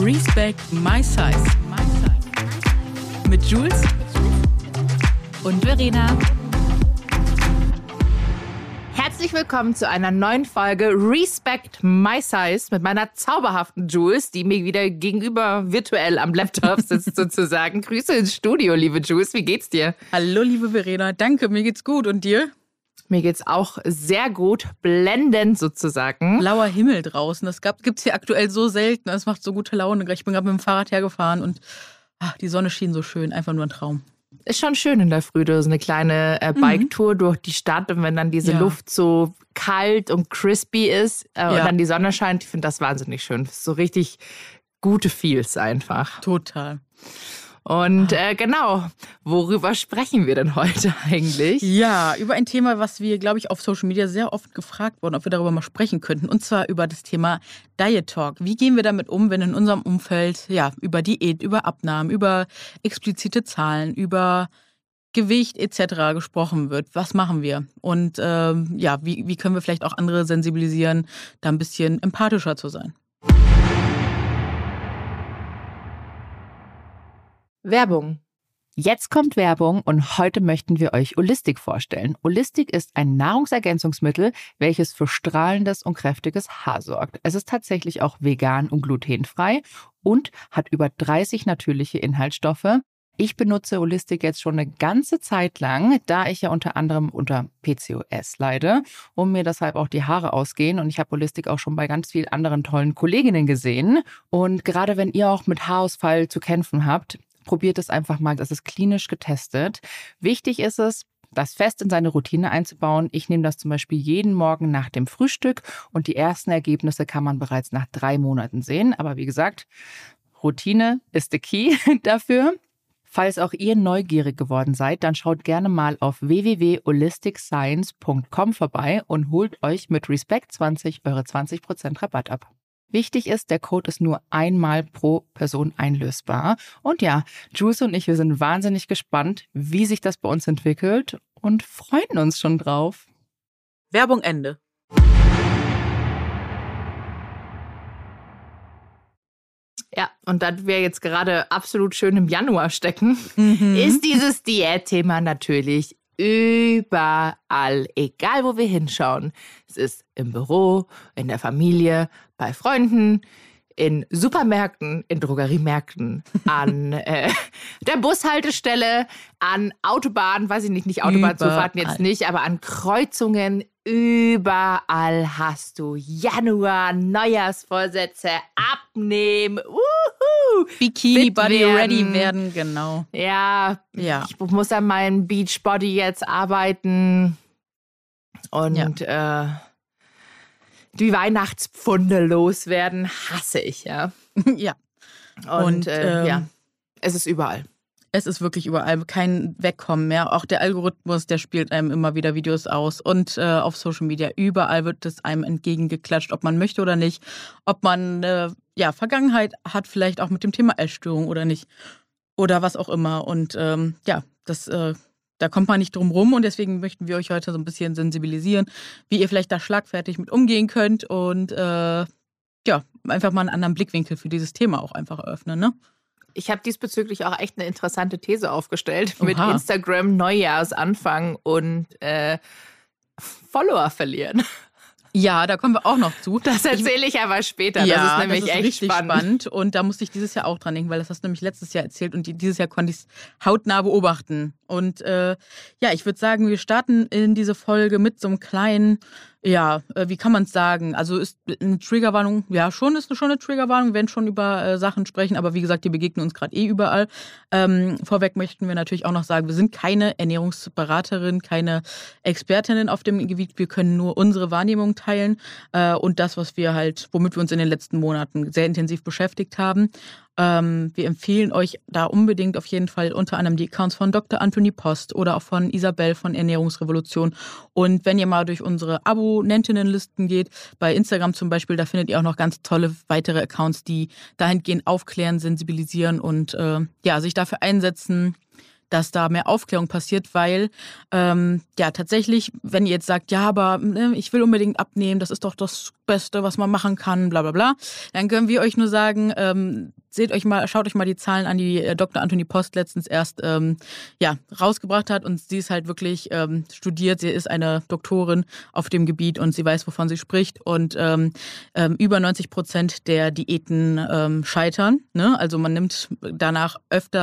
Respect My Size. Mit Jules und Verena. Herzlich willkommen zu einer neuen Folge Respect My Size mit meiner zauberhaften Jules, die mir wieder gegenüber virtuell am Laptop sitzt sozusagen. Grüße ins Studio, liebe Jules. Wie geht's dir? Hallo, liebe Verena. Danke, mir geht's gut. Und dir? Mir geht's auch sehr gut, blendend sozusagen. Blauer Himmel draußen, das gibt's hier aktuell so selten. Es macht so gute Laune. Ich bin gerade mit dem Fahrrad hergefahren und die Sonne schien so schön, einfach nur ein Traum. Ist schon schön in der Früh, so eine kleine Bike-Tour durch die Stadt. Und wenn dann diese Luft so kalt und crispy ist und dann die Sonne scheint, ich finde das wahnsinnig schön. Das ist so richtig gute Feels einfach. Total. Und genau, worüber sprechen wir denn heute eigentlich? Ja, über ein Thema, was wir, glaube ich, auf Social Media sehr oft gefragt wurden, ob wir darüber mal sprechen könnten. Und zwar über das Thema Diet Talk. Wie gehen wir damit um, wenn in unserem Umfeld über Diät, über Abnahmen, über explizite Zahlen, über Gewicht etc. gesprochen wird? Was machen wir? Und wie können wir vielleicht auch andere sensibilisieren, da ein bisschen empathischer zu sein? Werbung. Jetzt kommt Werbung und heute möchten wir euch Olistic vorstellen. Olistic ist ein Nahrungsergänzungsmittel, welches für strahlendes und kräftiges Haar sorgt. Es ist tatsächlich auch vegan und glutenfrei und hat über 30 natürliche Inhaltsstoffe. Ich benutze Olistic jetzt schon eine ganze Zeit lang, da ich ja unter anderem unter PCOS leide und mir deshalb auch die Haare ausgehen. Und ich habe Olistic auch schon bei ganz vielen anderen tollen Kolleginnen gesehen. Und gerade wenn ihr auch mit Haarausfall zu kämpfen habt, probiert es einfach mal, das ist klinisch getestet. Wichtig ist es, das fest in seine Routine einzubauen. Ich nehme das zum Beispiel jeden Morgen nach dem Frühstück und die ersten Ergebnisse kann man bereits nach 3 Monaten sehen. Aber wie gesagt, Routine ist the key dafür. Falls auch ihr neugierig geworden seid, dann schaut gerne mal auf www.holisticscience.com vorbei und holt euch mit Respect20 eure 20% Rabatt ab. Wichtig ist, der Code ist nur einmal pro Person einlösbar. Und ja, Jules und ich, wir sind wahnsinnig gespannt, wie sich das bei uns entwickelt und freuen uns schon drauf. Werbung Ende. Ja, und da wir jetzt gerade absolut schön im Januar stecken, ist dieses Diätthema natürlich überall, egal wo wir hinschauen. Es ist im Büro, in der Familie, bei Freunden, in Supermärkten, in Drogeriemärkten, an der Bushaltestelle, an Autobahnen, weiß ich nicht Autobahnzufahrten jetzt nicht, aber an Kreuzungen, überall hast du Januar, Neujahrsvorsätze, abnehmen, Bikini Body ready werden, genau. Ja, ich muss an meinem Beachbody jetzt arbeiten und die Weihnachtspfunde loswerden, hasse ich, ja. Ja. Und es ist überall. Es ist wirklich überall, kein Wegkommen mehr. Auch der Algorithmus, der spielt einem immer wieder Videos aus. Und auf Social Media, überall wird es einem entgegengeklatscht, ob man möchte oder nicht. Ob man Vergangenheit hat, vielleicht auch mit dem Thema Essstörung oder nicht. Oder was auch immer. Und da kommt man nicht drum rum. Und deswegen möchten wir euch heute so ein bisschen sensibilisieren, wie ihr vielleicht da schlagfertig mit umgehen könnt. Und einfach mal einen anderen Blickwinkel für dieses Thema auch einfach eröffnen, ne? Ich habe diesbezüglich auch echt eine interessante These aufgestellt mit Instagram Neujahrsanfang und Follower verlieren. Ja, da kommen wir auch noch zu. Das erzähle ich aber später. Das ist nämlich echt spannend. Und da musste ich dieses Jahr auch dran denken, weil das hast du nämlich letztes Jahr erzählt und dieses Jahr konnte ich es hautnah beobachten. Und ich würde sagen, wir starten in diese Folge mit so einem kleinen, wie kann man es sagen? Also ist eine Triggerwarnung, schon eine Triggerwarnung, wir werden schon über Sachen sprechen, aber wie gesagt, die begegnen uns gerade überall. Vorweg möchten wir natürlich auch noch sagen, wir sind keine Ernährungsberaterin, keine Expertinnen auf dem Gebiet, wir können nur unsere Wahrnehmung teilen und das, womit wir uns in den letzten Monaten sehr intensiv beschäftigt haben. Wir empfehlen euch da unbedingt auf jeden Fall unter anderem die Accounts von Dr. Anthony Post oder auch von Isabel von Ernährungsrevolution. Und wenn ihr mal durch unsere Abonnentinnenlisten geht, bei Instagram zum Beispiel, da findet ihr auch noch ganz tolle weitere Accounts, die dahingehend aufklären, sensibilisieren und sich dafür einsetzen, dass da mehr Aufklärung passiert, weil tatsächlich, wenn ihr jetzt sagt, ja, aber ich will unbedingt abnehmen, das ist doch das Beste, was man machen kann, bla bla bla, dann können wir euch nur sagen, schaut euch mal die Zahlen an, die Dr. Anthony Post letztens erst rausgebracht hat, und sie ist halt wirklich studiert, sie ist eine Doktorin auf dem Gebiet und sie weiß, wovon sie spricht, und über 90% der Diäten scheitern, ne? Also man nimmt danach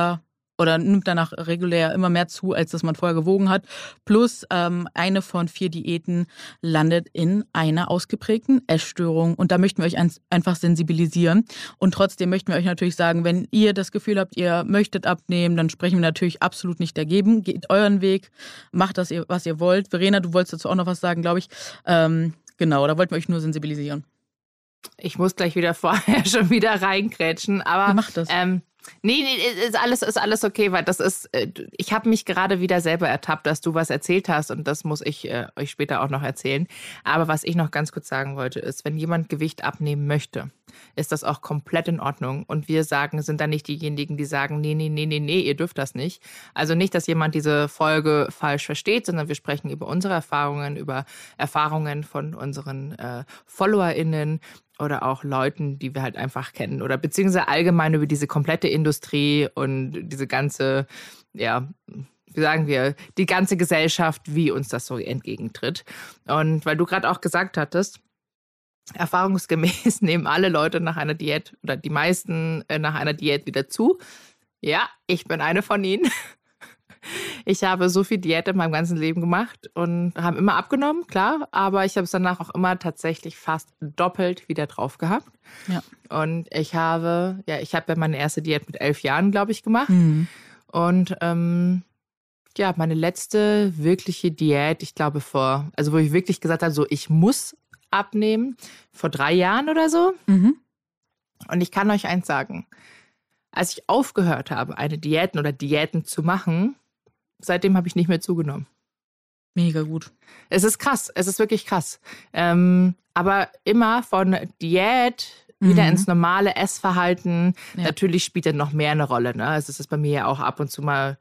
regulär immer mehr zu, als das man vorher gewogen hat. Plus eine von 4 Diäten landet in einer ausgeprägten Essstörung. Und da möchten wir euch einfach sensibilisieren. Und trotzdem möchten wir euch natürlich sagen, wenn ihr das Gefühl habt, ihr möchtet abnehmen, dann sprechen wir natürlich absolut nicht dagegen. Geht euren Weg, macht das, was ihr wollt. Verena, du wolltest dazu auch noch was sagen, glaube ich. Genau, da wollten wir euch nur sensibilisieren. Ich muss gleich wieder vorher schon wieder reingrätschen, aber mach das. Nee, ist alles okay, weil das ist, ich habe mich gerade wieder selber ertappt, dass du was erzählt hast, und das muss ich euch später auch noch erzählen. Aber was ich noch ganz kurz sagen wollte, ist, wenn jemand Gewicht abnehmen möchte, ist das auch komplett in Ordnung. Und wir sind dann nicht diejenigen, die sagen, nee, ihr dürft das nicht. Also nicht, dass jemand diese Folge falsch versteht, sondern wir sprechen über unsere Erfahrungen, über Erfahrungen von unseren FollowerInnen oder auch Leuten, die wir halt einfach kennen, oder beziehungsweise allgemein über diese komplette Industrie und diese ganze, wie sagen wir, die ganze Gesellschaft, wie uns das so entgegentritt. Und weil du gerade auch gesagt hattest, erfahrungsgemäß nehmen alle Leute nach einer Diät oder die meisten nach einer Diät wieder zu. Ja, ich bin eine von ihnen. Ich habe so viel Diät in meinem ganzen Leben gemacht und habe immer abgenommen, klar, aber ich habe es danach auch immer tatsächlich fast doppelt wieder drauf gehabt. Ja. Und ich habe meine erste Diät mit 11 Jahren, glaube ich, gemacht. Und meine letzte wirkliche Diät, ich glaube wo ich wirklich gesagt habe, so ich muss abnehmen, vor 3 Jahren oder so. Und ich kann euch eins sagen, als ich aufgehört habe, Diäten zu machen, seitdem habe ich nicht mehr zugenommen. Mega gut. Es ist krass, es ist wirklich krass. Aber immer von Diät wieder ins normale Essverhalten. Ja. Natürlich spielt dann noch mehr eine Rolle. Ne? Also es ist bei mir ja auch ab und zu mal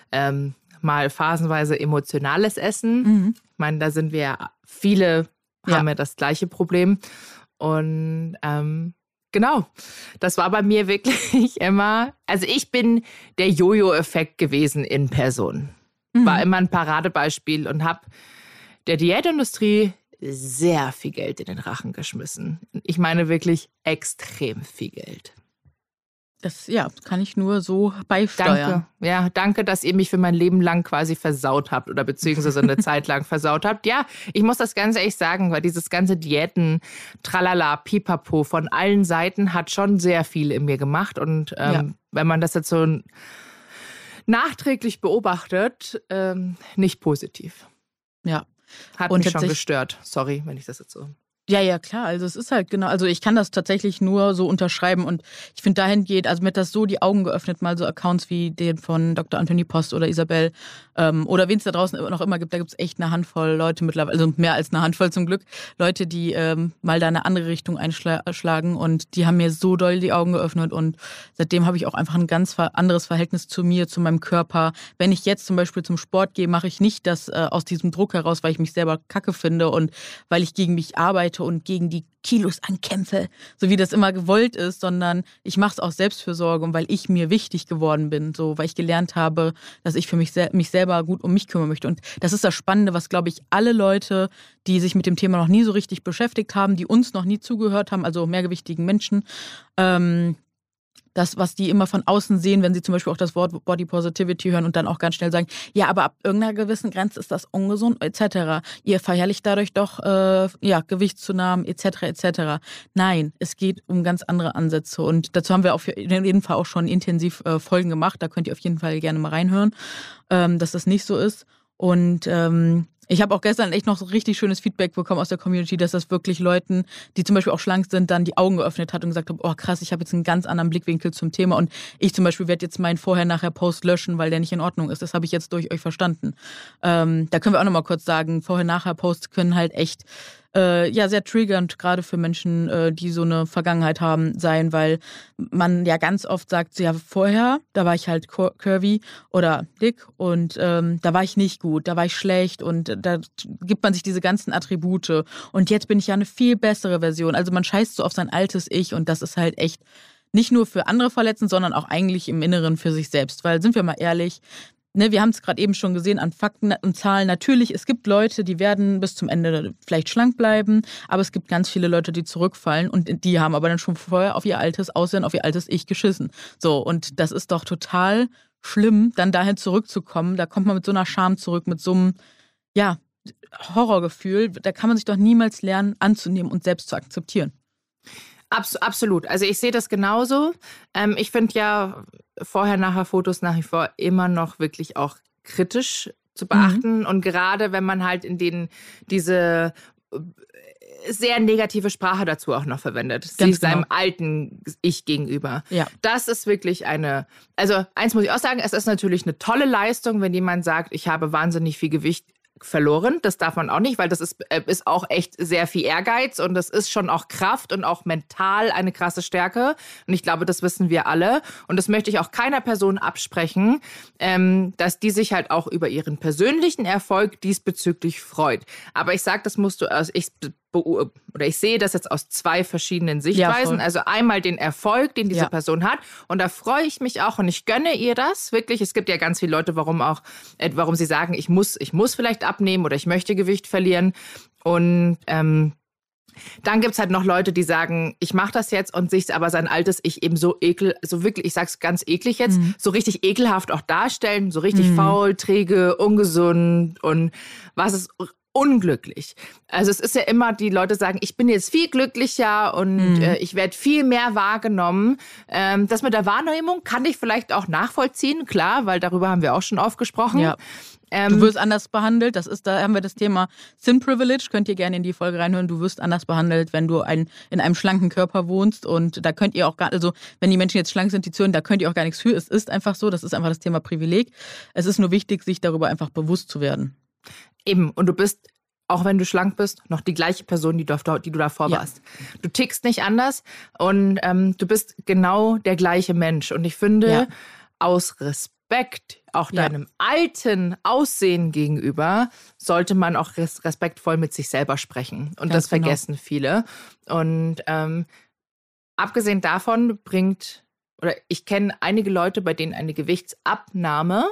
phasenweise emotionales Essen. Ich meine, da sind wir ja, viele haben ja das gleiche Problem. Und genau, das war bei mir wirklich immer, also ich bin der Jojo-Effekt gewesen in Person. War immer ein Paradebeispiel und habe der Diätindustrie sehr viel Geld in den Rachen geschmissen. Ich meine wirklich extrem viel Geld. Das kann ich nur so beisteuern. Danke, dass ihr mich für mein Leben lang quasi versaut habt oder beziehungsweise eine Zeit lang versaut habt. Ja, ich muss das ganz ehrlich sagen, weil dieses ganze Diäten, Tralala, Pipapo von allen Seiten hat schon sehr viel in mir gemacht. Und wenn man das jetzt so nachträglich beobachtet, nicht positiv. Ja. Hat mich schon gestört. Sorry, wenn ich das jetzt so... Ja, klar. Also es ist halt genau, also ich kann das tatsächlich nur so unterschreiben, und ich finde dahingehend, also mir hat das so die Augen geöffnet, mal so Accounts wie den von Dr. Anthony Post oder Isabel oder wen es da draußen noch immer gibt. Da gibt es echt eine Handvoll Leute mittlerweile, also mehr als eine Handvoll zum Glück, Leute, die mal da eine andere Richtung einschlagen, und die haben mir so doll die Augen geöffnet, und seitdem habe ich auch einfach ein ganz anderes Verhältnis zu mir, zu meinem Körper. Wenn ich jetzt zum Beispiel zum Sport gehe, mache ich nicht das aus diesem Druck heraus, weil ich mich selber kacke finde und weil ich gegen mich arbeite und gegen die Kilos ankämpfe, so wie das immer gewollt ist, sondern ich mache es aus Selbstfürsorge und weil ich mir wichtig geworden bin, so weil ich gelernt habe, dass ich für mich selber gut um mich kümmern möchte. Und das ist das Spannende, was, glaube ich, alle Leute, die sich mit dem Thema noch nie so richtig beschäftigt haben, die uns noch nie zugehört haben, also mehrgewichtigen Menschen, das, was die immer von außen sehen, wenn sie zum Beispiel auch das Wort Body Positivity hören und dann auch ganz schnell sagen, ja, aber ab irgendeiner gewissen Grenze ist das ungesund, etc. Ihr verherrlicht dadurch doch Gewichtszunahmen, etc. Nein, es geht um ganz andere Ansätze, und dazu haben wir auf jeden Fall auch schon intensiv Folgen gemacht. Da könnt ihr auf jeden Fall gerne mal reinhören, dass das nicht so ist. Und ich habe auch gestern echt noch so richtig schönes Feedback bekommen aus der Community, dass das wirklich Leuten, die zum Beispiel auch schlank sind, dann die Augen geöffnet hat und gesagt haben, oh krass, ich habe jetzt einen ganz anderen Blickwinkel zum Thema, und ich zum Beispiel werde jetzt meinen Vorher-Nachher-Post löschen, weil der nicht in Ordnung ist. Das habe ich jetzt durch euch verstanden. Da können wir auch nochmal kurz sagen, Vorher-Nachher-Posts können halt echt sehr triggernd, gerade für Menschen, die so eine Vergangenheit haben, sein, weil man ja ganz oft sagt, so, ja, vorher, da war ich halt curvy oder dick und da war ich nicht gut, da war ich schlecht und da gibt man sich diese ganzen Attribute und jetzt bin ich ja eine viel bessere Version. Also man scheißt so auf sein altes Ich und das ist halt echt nicht nur für andere verletzend, sondern auch eigentlich im Inneren für sich selbst, weil sind wir mal ehrlich, ne, wir haben es gerade eben schon gesehen an Fakten und Zahlen. Natürlich, es gibt Leute, die werden bis zum Ende vielleicht schlank bleiben, aber es gibt ganz viele Leute, die zurückfallen und die haben aber dann schon vorher auf ihr altes Aussehen, auf ihr altes Ich geschissen. So, und das ist doch total schlimm, dann dahin zurückzukommen. Da kommt man mit so einer Scham zurück, mit so einem, ja, Horrorgefühl. Da kann man sich doch niemals lernen, anzunehmen und selbst zu akzeptieren. Absolut. Also ich sehe das genauso. Ich finde ja Vorher-Nachher-Fotos nach wie vor immer noch wirklich auch kritisch zu beachten. Und gerade wenn man halt in denen diese sehr negative Sprache dazu auch noch verwendet, sich seinem alten Ich gegenüber. Ja. Das ist wirklich also eins muss ich auch sagen, es ist natürlich eine tolle Leistung, wenn jemand sagt, ich habe wahnsinnig viel Gewicht verloren. Das darf man auch nicht, weil das ist auch echt sehr viel Ehrgeiz und das ist schon auch Kraft und auch mental eine krasse Stärke. Und ich glaube, das wissen wir alle. Und das möchte ich auch keiner Person absprechen, dass die sich halt auch über ihren persönlichen Erfolg diesbezüglich freut. Aber ich sage, das musst du, ich sehe das jetzt aus zwei verschiedenen Sichtweisen. Ja, also einmal den Erfolg, den diese Person hat. Und da freue ich mich auch und ich gönne ihr das wirklich. Es gibt ja ganz viele Leute, warum sie sagen, ich muss vielleicht abnehmen oder ich möchte Gewicht verlieren. Und dann gibt es halt noch Leute, die sagen, ich mache das jetzt und sich aber sein altes Ich eben so wirklich, ich sag's ganz eklig jetzt, so richtig ekelhaft auch darstellen, so richtig faul, träge, ungesund und was ist unglücklich. Also es ist ja immer, die Leute sagen, ich bin jetzt viel glücklicher und ich werde viel mehr wahrgenommen. Das mit der Wahrnehmung kann ich vielleicht auch nachvollziehen, klar, weil darüber haben wir auch schon oft gesprochen. Ja. Du wirst anders behandelt. Da haben wir das Thema Thin Privilege. Könnt ihr gerne in die Folge reinhören. Du wirst anders behandelt, wenn du in einem schlanken Körper wohnst. Und da könnt ihr auch wenn die Menschen jetzt schlank sind, die zuhören, da könnt ihr auch gar nichts für. Es ist einfach so. Das ist einfach das Thema Privileg. Es ist nur wichtig, sich darüber einfach bewusst zu werden. Eben. Und du bist, auch wenn du schlank bist, noch die gleiche Person, die du davor warst. Du tickst nicht anders und du bist genau der gleiche Mensch. Und ich finde, aus Respekt auch deinem alten Aussehen gegenüber sollte man auch respektvoll mit sich selber sprechen. Und das vergessen viele. Und abgesehen davon ich kenne einige Leute, bei denen eine Gewichtsabnahme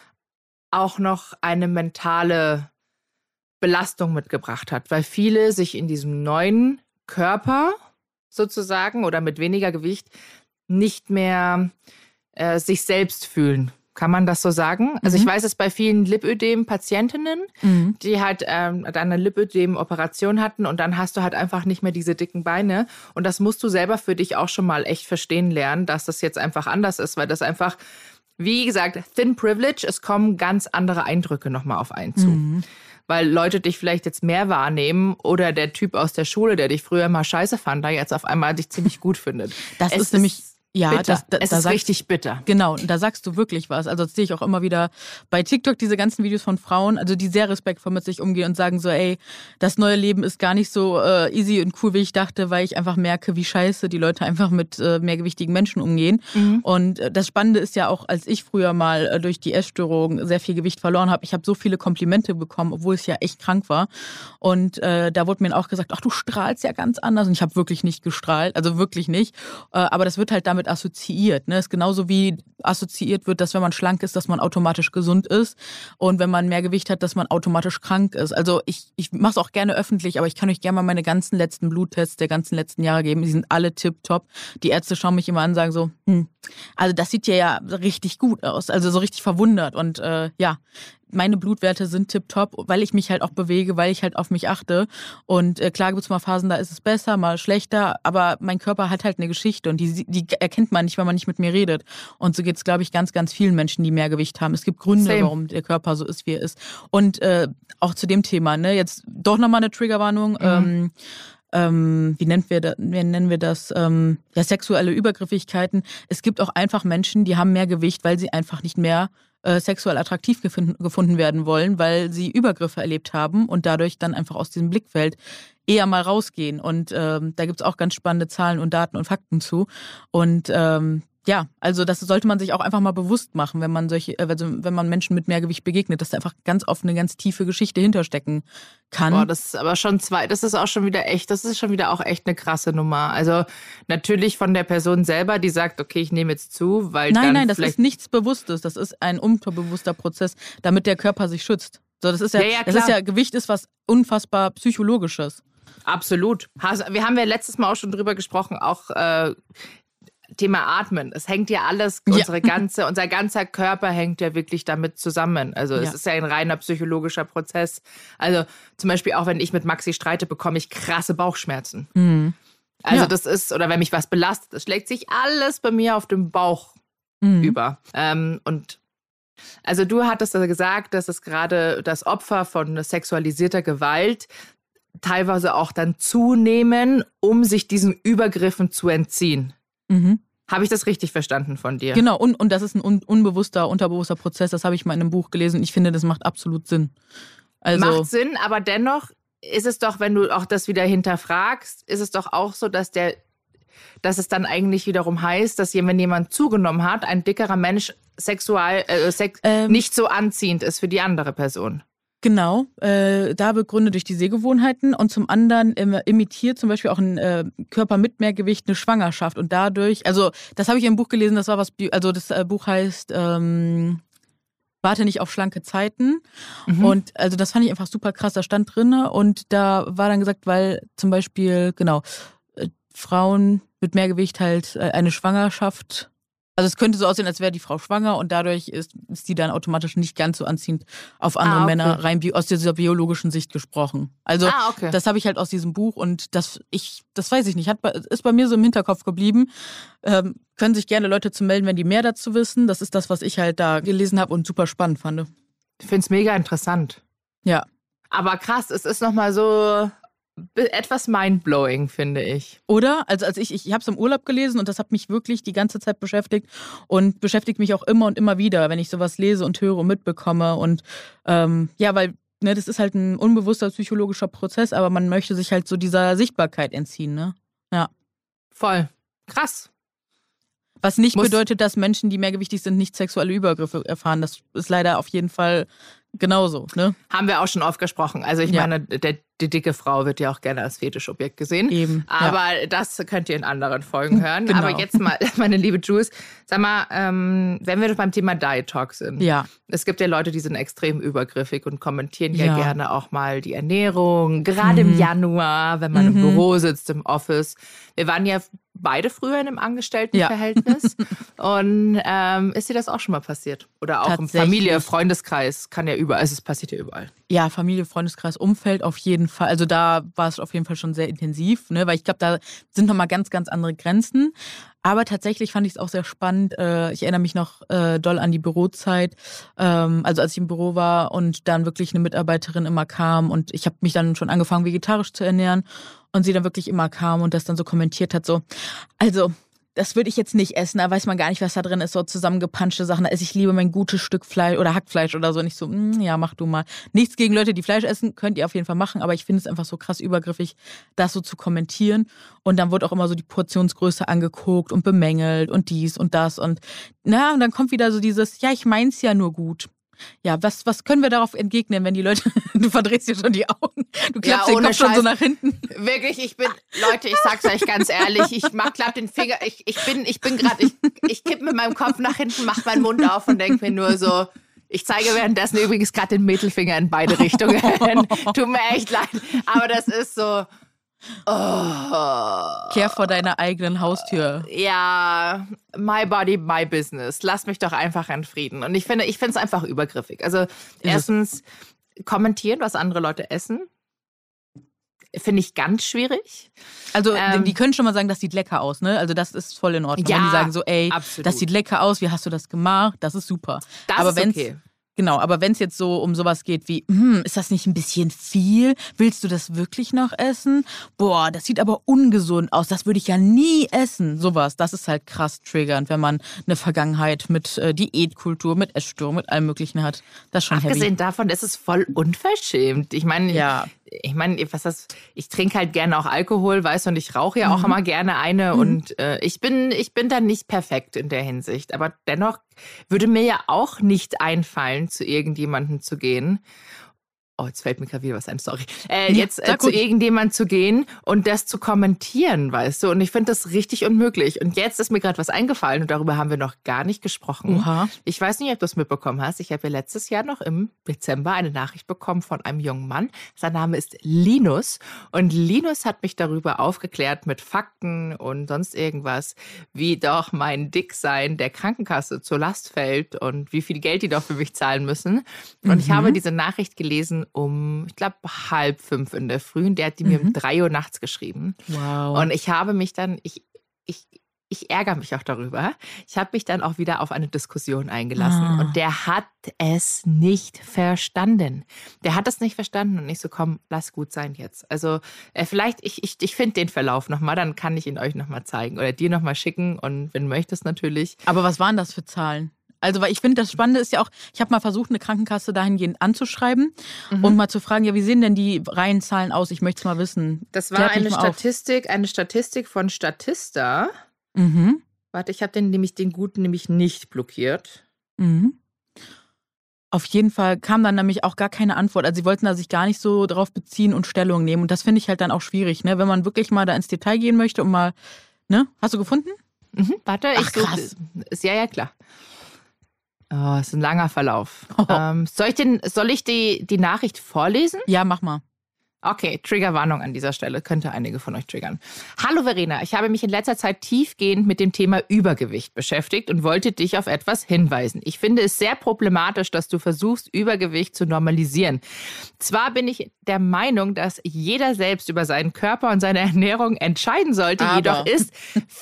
auch noch eine mentale Belastung mitgebracht hat, weil viele sich in diesem neuen Körper sozusagen oder mit weniger Gewicht nicht mehr sich selbst fühlen. Kann man das so sagen? Also ich weiß es bei vielen Lipödem-Patientinnen, die halt dann eine Lipödem-Operation hatten und dann hast du halt einfach nicht mehr diese dicken Beine und das musst du selber für dich auch schon mal echt verstehen lernen, dass das jetzt einfach anders ist, weil das einfach, wie gesagt, Thin Privilege, es kommen ganz andere Eindrücke nochmal auf einen zu. Weil Leute dich vielleicht jetzt mehr wahrnehmen oder der Typ aus der Schule, der dich früher mal scheiße fand, da jetzt auf einmal dich ziemlich gut findet. Das ist nämlich... Ja, bitter. Es ist richtig bitter. Genau, und da sagst du wirklich was. Also das sehe ich auch immer wieder bei TikTok, diese ganzen Videos von Frauen, also die sehr respektvoll mit sich umgehen und sagen so, ey, das neue Leben ist gar nicht so easy und cool, wie ich dachte, weil ich einfach merke, wie scheiße die Leute einfach mit mehrgewichtigen Menschen umgehen. Und das Spannende ist ja auch, als ich früher mal durch die Essstörung sehr viel Gewicht verloren habe, ich habe so viele Komplimente bekommen, obwohl ich ja echt krank war. Und da wurde mir auch gesagt, ach, du strahlst ja ganz anders. Und ich habe wirklich nicht gestrahlt, also wirklich nicht. Aber das wird halt damit assoziiert. Ne? Ist genauso wie assoziiert wird, dass wenn man schlank ist, dass man automatisch gesund ist und wenn man mehr Gewicht hat, dass man automatisch krank ist. Also ich mache es auch gerne öffentlich, aber ich kann euch gerne mal meine ganzen letzten Bluttests der ganzen letzten Jahre geben. Die sind alle tipptopp. Die Ärzte schauen mich immer an und sagen so, also das sieht ja richtig gut aus. Also so richtig verwundert und meine Blutwerte sind tipptopp, weil ich mich halt auch bewege, weil ich halt auf mich achte. Und klar gibt es mal Phasen, da ist es besser, mal schlechter, aber mein Körper hat halt eine Geschichte und die erkennt man nicht, wenn man nicht mit mir redet. Und so geht es, glaube ich, ganz, ganz vielen Menschen, die mehr Gewicht haben. Es gibt Gründe, warum der Körper so ist, wie er ist. Und auch zu dem Thema, ne, jetzt doch nochmal eine Triggerwarnung. Wie nennen wir das? Sexuelle Übergriffigkeiten. Es gibt auch einfach Menschen, die haben mehr Gewicht, weil sie einfach nicht mehr sexuell attraktiv gefunden werden wollen, weil sie Übergriffe erlebt haben und dadurch dann einfach aus diesem Blickfeld eher mal rausgehen. Und da gibt es auch ganz spannende Zahlen und Daten und Fakten zu. Und ja, also das sollte man sich auch einfach mal bewusst machen, wenn man wenn man Menschen mit Mehrgewicht begegnet, dass da einfach ganz oft eine ganz tiefe Geschichte hinterstecken kann. Boah, das ist aber schon das ist auch schon wieder echt, das ist schon wieder auch echt eine krasse Nummer. Also natürlich von der Person selber, die sagt, okay, ich nehme jetzt zu, weil Nein, das ist nichts Bewusstes, das ist ein unterbewusster Prozess, damit der Körper sich schützt. So, das ist Gewicht ist was unfassbar Psychologisches. Absolut. Wir haben ja letztes Mal auch schon drüber gesprochen, auch Thema Atmen. Es hängt ja alles, unser ganzer Körper hängt ja wirklich damit zusammen. Also es ist ja ein reiner psychologischer Prozess. Also zum Beispiel auch, wenn ich mit Maxi streite, bekomme ich krasse Bauchschmerzen. Mhm. Also das ist, oder wenn mich was belastet, das schlägt sich alles bei mir auf dem Bauch über. Und also du hattest ja gesagt, dass es gerade das Opfer von sexualisierter Gewalt teilweise auch dann zunehmen, um sich diesen Übergriffen zu entziehen. Mhm. Habe ich das richtig verstanden von dir? Genau, und das ist ein unterbewusster Prozess, das habe ich mal in einem Buch gelesen. Ich finde, das macht absolut Sinn. Also, macht Sinn, aber dennoch ist es doch, wenn du auch das wieder hinterfragst, ist es doch auch so, dass es dann eigentlich wiederum heißt, dass wenn jemand zugenommen hat, ein dickerer Mensch nicht so anziehend ist für die andere Person. Genau, da begründet durch die Sehgewohnheiten und zum anderen imitiert zum Beispiel auch ein Körper mit Mehrgewicht eine Schwangerschaft und dadurch, also das habe ich im Buch gelesen, das Buch heißt Warte nicht auf schlanke Zeiten und also das fand ich einfach super krass, da stand drinne und da war dann gesagt, weil zum Beispiel, Frauen mit Mehrgewicht halt eine Schwangerschaft. Also es könnte so aussehen, als wäre die Frau schwanger und dadurch ist die dann automatisch nicht ganz so anziehend auf andere Männer, rein aus dieser biologischen Sicht gesprochen. Also das habe ich halt aus diesem Buch und das weiß ich nicht, ist bei mir so im Hinterkopf geblieben. Können sich gerne Leute zu melden, wenn die mehr dazu wissen. Das ist das, was ich halt da gelesen habe und super spannend fand. Ich finde es mega interessant. Ja. Aber krass, es ist nochmal so etwas mindblowing, finde ich. Oder? Also ich habe es im Urlaub gelesen und das hat mich wirklich die ganze Zeit beschäftigt und beschäftigt mich auch immer und immer wieder, wenn ich sowas lese und höre und mitbekomme. Und weil das ist halt ein unbewusster psychologischer Prozess, aber man möchte sich halt so dieser Sichtbarkeit entziehen, ne? Ja. Voll. Krass. Was nicht bedeutet, dass Menschen, die mehrgewichtig sind, nicht sexuelle Übergriffe erfahren. Das ist leider auf jeden Fall genauso, ne? Haben wir auch schon oft gesprochen. Also ich meine, die dicke Frau wird ja auch gerne als Fetischobjekt gesehen. Eben. Aber das könnt ihr in anderen Folgen hören. Genau. Aber jetzt mal, meine liebe Jules, sag mal, wenn wir beim Thema Diet Talk sind. Ja. Es gibt ja Leute, die sind extrem übergriffig und kommentieren ja gerne auch mal die Ernährung. Gerade im Januar, wenn man im Büro sitzt, im Office. Wir waren ja beide früher in einem Angestelltenverhältnis. Und ist dir das auch schon mal passiert? Oder auch im Familie-, Freundeskreis, kann ja überall, es passiert ja überall. Ja, Familie, Freundeskreis, Umfeld auf jeden Fall. Also da war es auf jeden Fall schon sehr intensiv, ne? Weil ich glaube, da sind nochmal ganz, ganz andere Grenzen. Aber tatsächlich fand ich es auch sehr spannend. Ich erinnere mich noch doll an die Bürozeit. Also als ich im Büro war und dann wirklich eine Mitarbeiterin immer kam und ich habe mich dann schon angefangen, vegetarisch zu ernähren und sie dann wirklich immer kam und das dann so kommentiert hat, so, also das würde ich jetzt nicht essen, da weiß man gar nicht, was da drin ist, so zusammengepanschte Sachen. Da esse ich lieber mein gutes Stück Fleisch oder Hackfleisch oder so. Nicht so, ja, mach du mal. Nichts gegen Leute, die Fleisch essen, könnt ihr auf jeden Fall machen, aber ich finde es einfach so krass übergriffig, das so zu kommentieren. Und dann wird auch immer so die Portionsgröße angeguckt und bemängelt und dies und das. Und und dann kommt wieder so dieses, ja, ich mein's ja nur gut. Ja, was können wir darauf entgegnen, wenn die Leute, du verdrehst dir schon die Augen, du klappst den Kopf schon so nach hinten. Wirklich, ich sag's euch ganz ehrlich, ich klapp den Finger, ich kipp mit meinem Kopf nach hinten, mach meinen Mund auf und denk mir nur so, ich zeige währenddessen übrigens gerade den Mittelfinger in beide Richtungen. Tut mir echt leid, aber das ist so, kehr vor deiner eigenen Haustür. Ja, my body, my business. Lass mich doch einfach in Frieden. Und ich finde es einfach übergriffig. Also erstens, kommentieren, was andere Leute essen, finde ich ganz schwierig. Also die können schon mal sagen, das sieht lecker aus, ne? Also das ist voll in Ordnung. Ja, wenn die sagen so, ey, absolut. Das sieht lecker aus, wie hast du das gemacht? Das ist super. Das aber ist wenn's, okay. Genau, aber wenn es jetzt so um sowas geht wie, ist das nicht ein bisschen viel? Willst du das wirklich noch essen? Boah, das sieht aber ungesund aus, das würde ich ja nie essen. Sowas, das ist halt krass triggernd, wenn man eine Vergangenheit mit Diätkultur, mit Essstörung, mit allem Möglichen hat. Das ist schon heavy. Abgesehen davon ist es voll unverschämt. Ich meine, ich trinke halt gerne auch Alkohol, weißt du, und ich rauche ja auch immer gerne eine und ich bin dann nicht perfekt in der Hinsicht, aber dennoch würde mir ja auch nicht einfallen, zu irgendjemandem zu gehen. Oh, jetzt fällt mir gerade wieder was ein, sorry. Zu irgendjemandem zu gehen und das zu kommentieren, weißt du? Und ich finde das richtig unmöglich. Und jetzt ist mir gerade was eingefallen und darüber haben wir noch gar nicht gesprochen. Oha. Ich weiß nicht, ob du es mitbekommen hast. Ich habe ja letztes Jahr noch im Dezember eine Nachricht bekommen von einem jungen Mann. Sein Name ist Linus. Und Linus hat mich darüber aufgeklärt mit Fakten und sonst irgendwas, wie doch mein Dicksein der Krankenkasse zur Last fällt und wie viel Geld die doch für mich zahlen müssen. Und ich habe diese Nachricht gelesen ich glaube, 4:30 in der Früh. Und der hat die mir um 3 Uhr nachts geschrieben. Wow. Und ich habe mich dann, ich ärgere mich auch darüber. Ich habe mich dann auch wieder auf eine Diskussion eingelassen. Und der hat es nicht verstanden. Der hat es nicht verstanden. Und ich so, komm, lass gut sein jetzt. Also vielleicht, ich finde den Verlauf nochmal, dann kann ich ihn euch nochmal zeigen. Oder dir nochmal schicken. Und wenn du möchtest natürlich. Aber was waren das für Zahlen? Also, weil ich finde, das Spannende ist ja auch, ich habe mal versucht, eine Krankenkasse dahingehend anzuschreiben und mal zu fragen, ja, wie sehen denn die Reihenzahlen aus? Ich möchte es mal wissen. Das war eine Statistik von Statista. Warte, ich habe den guten nämlich nicht blockiert. Auf jeden Fall kam dann nämlich auch gar keine Antwort. Also sie wollten da sich gar nicht so drauf beziehen und Stellung nehmen. Und das finde ich halt dann auch schwierig, ne? Wenn man wirklich mal da ins Detail gehen möchte und mal, ne? Hast du gefunden? Warte, krass. Ja, klar. Oh, ist ein langer Verlauf. Soll ich die Nachricht vorlesen? Ja, mach mal. Okay, Triggerwarnung an dieser Stelle. Könnte einige von euch triggern. Hallo Verena, ich habe mich in letzter Zeit tiefgehend mit dem Thema Übergewicht beschäftigt und wollte dich auf etwas hinweisen. Ich finde es sehr problematisch, dass du versuchst, Übergewicht zu normalisieren. Zwar bin ich der Meinung, dass jeder selbst über seinen Körper und seine Ernährung entscheiden sollte, jedoch ist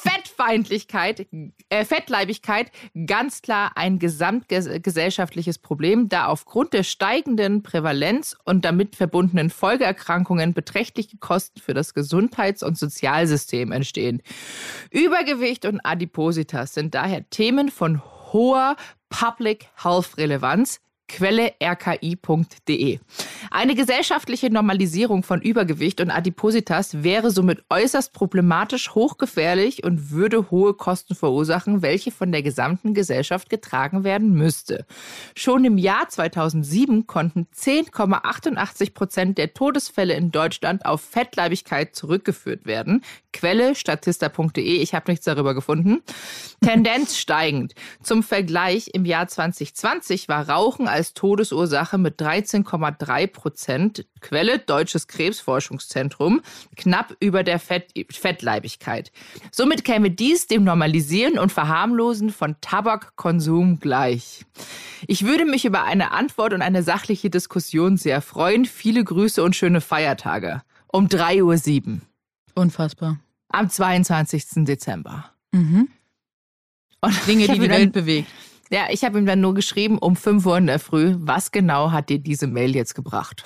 Fettleibigkeit ganz klar ein gesamtgesellschaftliches Problem, da aufgrund der steigenden Prävalenz und damit verbundenen Folgeerkrankungen beträchtliche Kosten für das Gesundheits- und Sozialsystem entstehen. Übergewicht und Adipositas sind daher Themen von hoher Public Health Relevanz. Quelle rki.de. Eine gesellschaftliche Normalisierung von Übergewicht und Adipositas wäre somit äußerst problematisch, hochgefährlich und würde hohe Kosten verursachen, welche von der gesamten Gesellschaft getragen werden müsste. Schon im Jahr 2007 konnten 10,88% der Todesfälle in Deutschland auf Fettleibigkeit zurückgeführt werden. Quelle statista.de, ich habe nichts darüber gefunden. Tendenz steigend. Zum Vergleich, im Jahr 2020 war Rauchen als Todesursache mit 13,3%, Quelle Deutsches Krebsforschungszentrum, knapp über der Fettleibigkeit. Somit käme dies dem Normalisieren und Verharmlosen von Tabakkonsum gleich. Ich würde mich über eine Antwort und eine sachliche Diskussion sehr freuen. Viele Grüße und schöne Feiertage. Um 3:07 Uhr. Unfassbar. Am 22. Dezember. Und Dinge, die die Welt bewegt. Ja, ich habe ihm dann nur geschrieben, um 5 Uhr in der Früh, was genau hat dir diese Mail jetzt gebracht?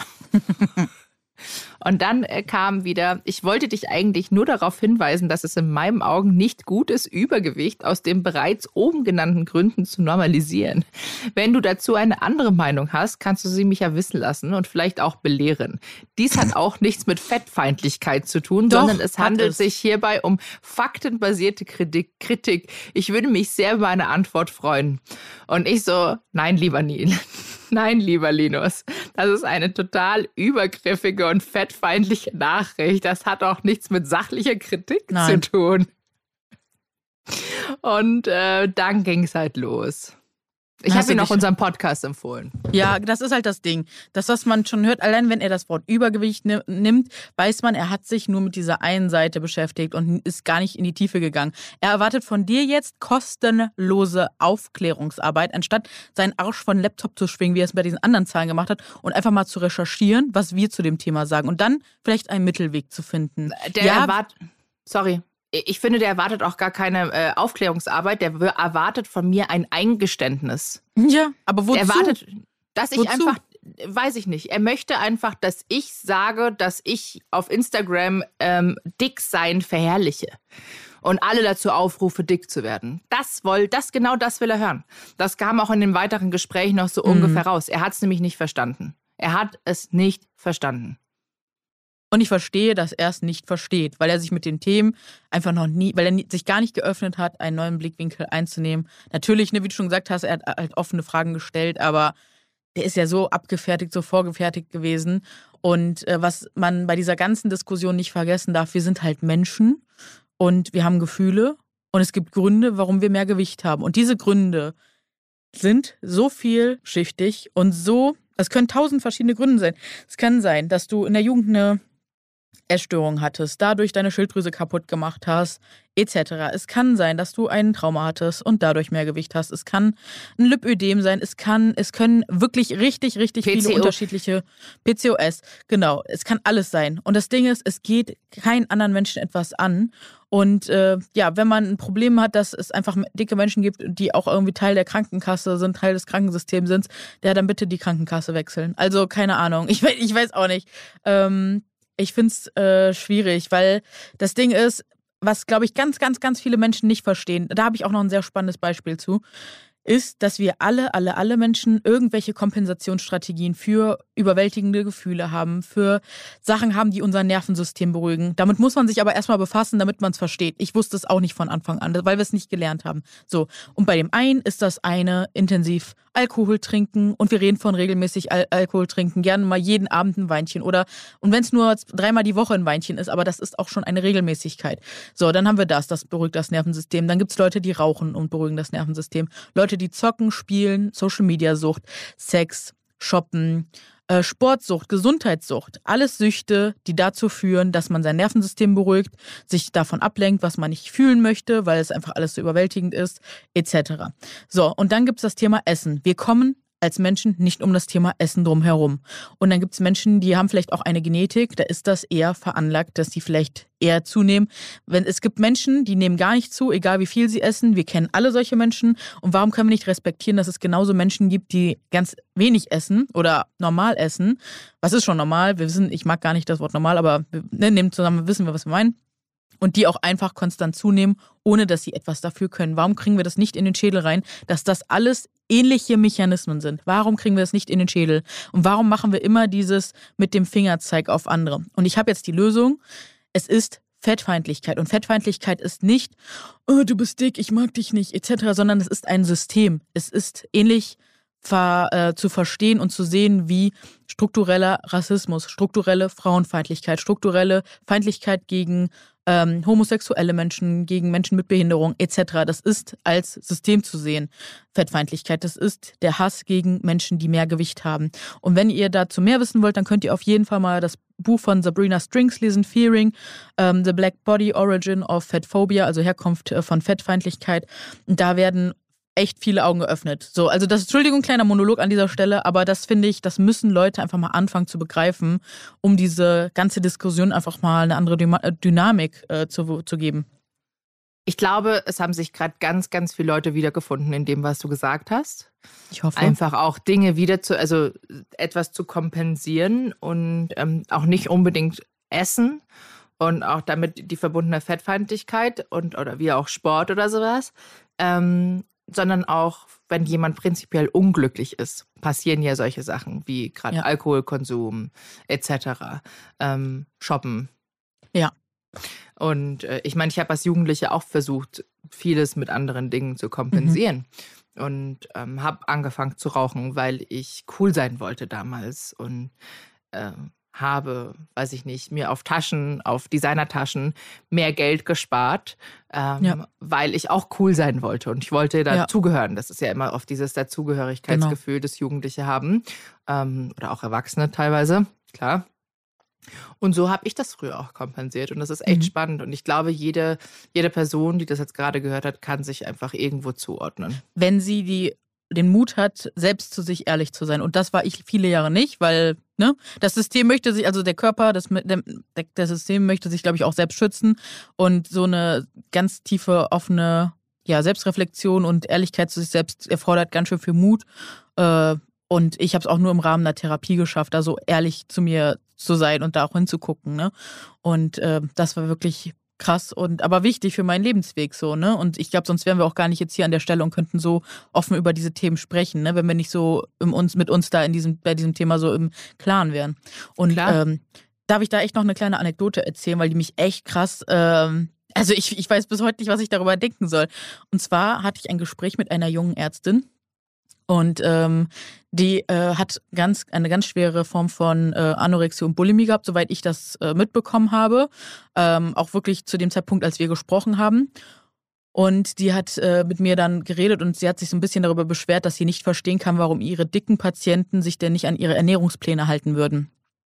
Und dann kam wieder, ich wollte dich eigentlich nur darauf hinweisen, dass es in meinen Augen nicht gut ist, Übergewicht aus den bereits oben genannten Gründen zu normalisieren. Wenn du dazu eine andere Meinung hast, kannst du sie mich ja wissen lassen und vielleicht auch belehren. Dies hat auch nichts mit Fettfeindlichkeit zu tun, sondern es handelt sich hierbei um faktenbasierte Kritik. Ich würde mich sehr über eine Antwort freuen. Und ich so, nein, lieber Neil. Nein, lieber Linus, das ist eine total übergriffige und fettfeindliche Nachricht. Das hat auch nichts mit sachlicher Kritik zu tun. Und dann ging es halt los. Ich habe ihm auch unseren Podcast empfohlen. Ja, das ist halt das Ding. Das, was man schon hört, allein wenn er das Wort Übergewicht nimmt, weiß man, er hat sich nur mit dieser einen Seite beschäftigt und ist gar nicht in die Tiefe gegangen. Er erwartet von dir jetzt kostenlose Aufklärungsarbeit, anstatt seinen Arsch von Laptop zu schwingen, wie er es bei diesen anderen Zahlen gemacht hat, und einfach mal zu recherchieren, was wir zu dem Thema sagen und dann vielleicht einen Mittelweg zu finden. Ich finde, der erwartet auch gar keine Aufklärungsarbeit. Der erwartet von mir ein Eingeständnis. Ja, aber wozu? Dass ich Wozu? einfach, weiß ich nicht, er möchte einfach, dass ich sage, dass ich auf Instagram Dicksein verherrliche. Und alle dazu aufrufe, dick zu werden. Genau das will er hören. Das kam auch in den weiteren Gesprächen noch so ungefähr raus. Er hat es nämlich nicht verstanden. Er hat es nicht verstanden. Und ich verstehe, dass er es nicht versteht, weil er sich mit den Themen einfach noch nie, weil er sich gar nicht geöffnet hat, einen neuen Blickwinkel einzunehmen. Natürlich, ne, wie du schon gesagt hast, er hat halt offene Fragen gestellt, aber der ist ja so abgefertigt, so vorgefertigt gewesen. Und was man bei dieser ganzen Diskussion nicht vergessen darf, wir sind halt Menschen. Und wir haben Gefühle und es gibt Gründe, warum wir mehr Gewicht haben. Und diese Gründe sind so vielschichtig und es können 1000 verschiedene Gründe sein. Es kann sein, dass du in der Jugend eine Essstörung hattest, dadurch deine Schilddrüse kaputt gemacht hast, etc. Es kann sein, dass du ein Trauma hattest und dadurch mehr Gewicht hast. Es kann ein Lipödem sein. Es können wirklich richtig, richtig viele unterschiedliche PCOS. Genau, es kann alles sein. Und das Ding ist, es geht keinen anderen Menschen etwas an. Und wenn man ein Problem hat, dass es einfach dicke Menschen gibt, die auch irgendwie Teil der Krankenkasse sind, Teil des Krankensystems sind, der dann bitte die Krankenkasse wechseln. Also keine Ahnung, ich weiß auch nicht. Ich finde es schwierig, weil das Ding ist, was, glaube ich, ganz, ganz, ganz viele Menschen nicht verstehen, da habe ich auch noch ein sehr spannendes Beispiel zu, ist, dass wir alle Menschen irgendwelche Kompensationsstrategien für überwältigende Gefühle haben, für Sachen haben, die unser Nervensystem beruhigen. Damit muss man sich aber erstmal befassen, damit man es versteht. Ich wusste es auch nicht von Anfang an, weil wir es nicht gelernt haben. So, und bei dem einen ist das eine intensiv Alkohol trinken und wir reden von regelmäßig Alkohol trinken, gerne mal jeden Abend ein Weinchen und wenn es nur 3-mal die Woche ein Weinchen ist, aber das ist auch schon eine Regelmäßigkeit. So, dann haben wir das beruhigt das Nervensystem. Dann gibt es Leute, die rauchen und beruhigen das Nervensystem. Leute, die zocken, spielen, Social-Media-Sucht, Sex, Shoppen, Sportsucht, Gesundheitssucht. Alles Süchte, die dazu führen, dass man sein Nervensystem beruhigt, sich davon ablenkt, was man nicht fühlen möchte, weil es einfach alles so überwältigend ist, etc. So, und dann gibt es das Thema Essen. Wir kommen als Menschen nicht um das Thema Essen drumherum. Und dann gibt es Menschen, die haben vielleicht auch eine Genetik, da ist das eher veranlagt, dass die vielleicht eher zunehmen. Es gibt Menschen, die nehmen gar nicht zu, egal wie viel sie essen. Wir kennen alle solche Menschen. Und warum können wir nicht respektieren, dass es genauso Menschen gibt, die ganz wenig essen oder normal essen? Was ist schon normal? Wir wissen, ich mag gar nicht das Wort normal, aber wir nehmen zusammen, wissen wir, was wir meinen. Und die auch einfach konstant zunehmen, ohne dass sie etwas dafür können. Warum kriegen wir das nicht in den Schädel rein, dass das alles ähnliche Mechanismen sind? Warum kriegen wir das nicht in den Schädel? Und warum machen wir immer dieses mit dem Fingerzeig auf andere? Und ich habe jetzt die Lösung. Es ist Fettfeindlichkeit. Und Fettfeindlichkeit ist nicht, oh, du bist dick, ich mag dich nicht, etc., sondern es ist ein System. Es ist ähnlich zu verstehen und zu sehen, wie struktureller Rassismus, strukturelle Frauenfeindlichkeit, strukturelle Feindlichkeit gegen homosexuelle Menschen, gegen Menschen mit Behinderung etc. Das ist als System zu sehen. Fettfeindlichkeit, das ist der Hass gegen Menschen, die mehr Gewicht haben. Und wenn ihr dazu mehr wissen wollt, dann könnt ihr auf jeden Fall mal das Buch von Sabrina Strings lesen, Fearing, The Black Body Origin of Fatphobia, also Herkunft von Fettfeindlichkeit. Und da werden echt viele Augen geöffnet. So, also das, Entschuldigung, kleiner Monolog an dieser Stelle, aber das finde ich, das müssen Leute einfach mal anfangen zu begreifen, um diese ganze Diskussion einfach mal eine andere Dynamik zu geben. Ich glaube, es haben sich gerade ganz, ganz viele Leute wiedergefunden in dem, was du gesagt hast. Ich hoffe. Einfach auch Dinge also etwas zu kompensieren und auch nicht unbedingt essen und auch damit die verbundene Fettfeindlichkeit oder wie auch Sport oder sowas. Sondern auch, wenn jemand prinzipiell unglücklich ist, passieren ja solche Sachen wie gerade Alkoholkonsum etc., Shoppen. Ja. Und ich meine, ich habe als Jugendliche auch versucht, vieles mit anderen Dingen zu kompensieren. Und habe angefangen zu rauchen, weil ich cool sein wollte damals. Und habe, weiß ich nicht, mir auf Designertaschen mehr Geld gespart, weil ich auch cool sein wollte. Und ich wollte dazugehören. Das ist ja immer oft dieses Dazugehörigkeitsgefühl, das Jugendliche haben. Oder auch Erwachsene teilweise, klar. Und so habe ich das früher auch kompensiert. Und das ist echt spannend. Und ich glaube, jede Person, die das jetzt gerade gehört hat, kann sich einfach irgendwo zuordnen. Wenn sie den Mut hat, selbst zu sich ehrlich zu sein. Und das war ich viele Jahre nicht, weil das System möchte sich, also der Körper, das System möchte sich, glaube ich, auch selbst schützen. Und so eine ganz tiefe, offene Selbstreflexion und Ehrlichkeit zu sich selbst erfordert ganz schön viel Mut. Und ich habe es auch nur im Rahmen der Therapie geschafft, da so ehrlich zu mir zu sein und da auch hinzugucken, ne? Und das war wirklich krass und aber wichtig für meinen Lebensweg so, ne? Und ich glaube, sonst wären wir auch gar nicht jetzt hier an der Stelle und könnten so offen über diese Themen sprechen, ne? Wenn wir nicht so mit uns da bei diesem Thema so im Klaren wären. Und darf ich da echt noch eine kleine Anekdote erzählen, weil die mich echt krass, also ich weiß bis heute nicht, was ich darüber denken soll. Und zwar hatte ich ein Gespräch mit einer jungen Ärztin. Und die hat eine ganz schwere Form von Anorexie und Bulimie gehabt, soweit ich das mitbekommen habe. Auch wirklich zu dem Zeitpunkt, als wir gesprochen haben. Und die hat mit mir dann geredet und sie hat sich so ein bisschen darüber beschwert, dass sie nicht verstehen kann, warum ihre dicken Patienten sich denn nicht an ihre Ernährungspläne halten würden.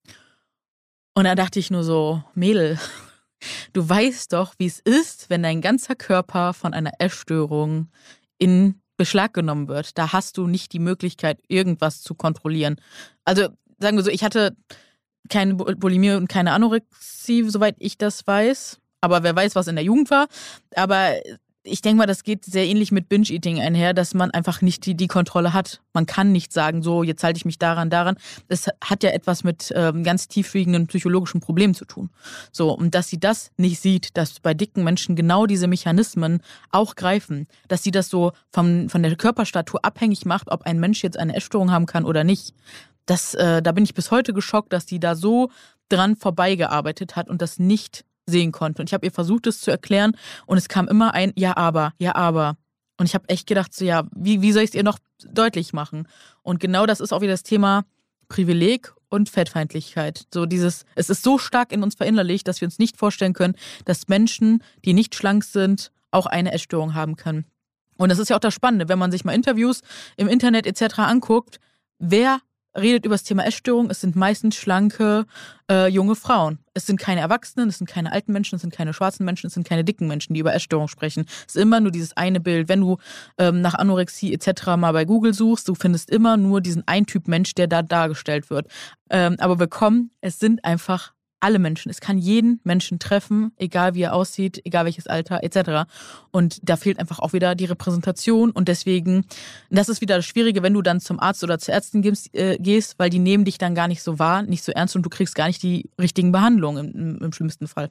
Und da dachte ich nur so, Mädel, du weißt doch, wie es ist, wenn dein ganzer Körper von einer Essstörung in Beschlag genommen wird. Da hast du nicht die Möglichkeit, irgendwas zu kontrollieren. Also sagen wir so, ich hatte keine Bulimie und keine Anorexie, soweit ich das weiß. Aber wer weiß, was in der Jugend war. Aber ich denke mal, das geht sehr ähnlich mit Binge-Eating einher, dass man einfach nicht die Kontrolle hat. Man kann nicht sagen, so, jetzt halte ich mich daran. Das hat ja etwas mit ganz tiefwiegenden psychologischen Problemen zu tun. So, und dass sie das nicht sieht, dass bei dicken Menschen genau diese Mechanismen auch greifen, dass sie das so von der Körperstatur abhängig macht, ob ein Mensch jetzt eine Essstörung haben kann oder nicht. Da bin ich bis heute geschockt, dass sie da so dran vorbeigearbeitet hat und das nicht sehen konnte. Und ich habe ihr versucht, es zu erklären und es kam immer ein Ja, aber. Und ich habe echt gedacht, so ja, wie soll ich es ihr noch deutlich machen? Und genau das ist auch wieder das Thema Privileg und Fettfeindlichkeit. So es ist so stark in uns verinnerlicht, dass wir uns nicht vorstellen können, dass Menschen, die nicht schlank sind, auch eine Essstörung haben können. Und das ist ja auch das Spannende, wenn man sich mal Interviews im Internet etc. anguckt, wer redet über das Thema Essstörung, es sind meistens schlanke, junge Frauen. Es sind keine Erwachsenen, es sind keine alten Menschen, es sind keine schwarzen Menschen, es sind keine dicken Menschen, die über Essstörung sprechen. Es ist immer nur dieses eine Bild. Wenn du nach Anorexie etc. mal bei Google suchst, du findest immer nur diesen einen Typ Mensch, der da dargestellt wird. Aber es sind einfach alle Menschen. Es kann jeden Menschen treffen, egal wie er aussieht, egal welches Alter etc. Und da fehlt einfach auch wieder die Repräsentation und deswegen, das ist wieder das Schwierige, wenn du dann zum Arzt oder zur Ärztin gehst, weil die nehmen dich dann gar nicht so wahr, nicht so ernst und du kriegst gar nicht die richtigen Behandlungen im schlimmsten Fall.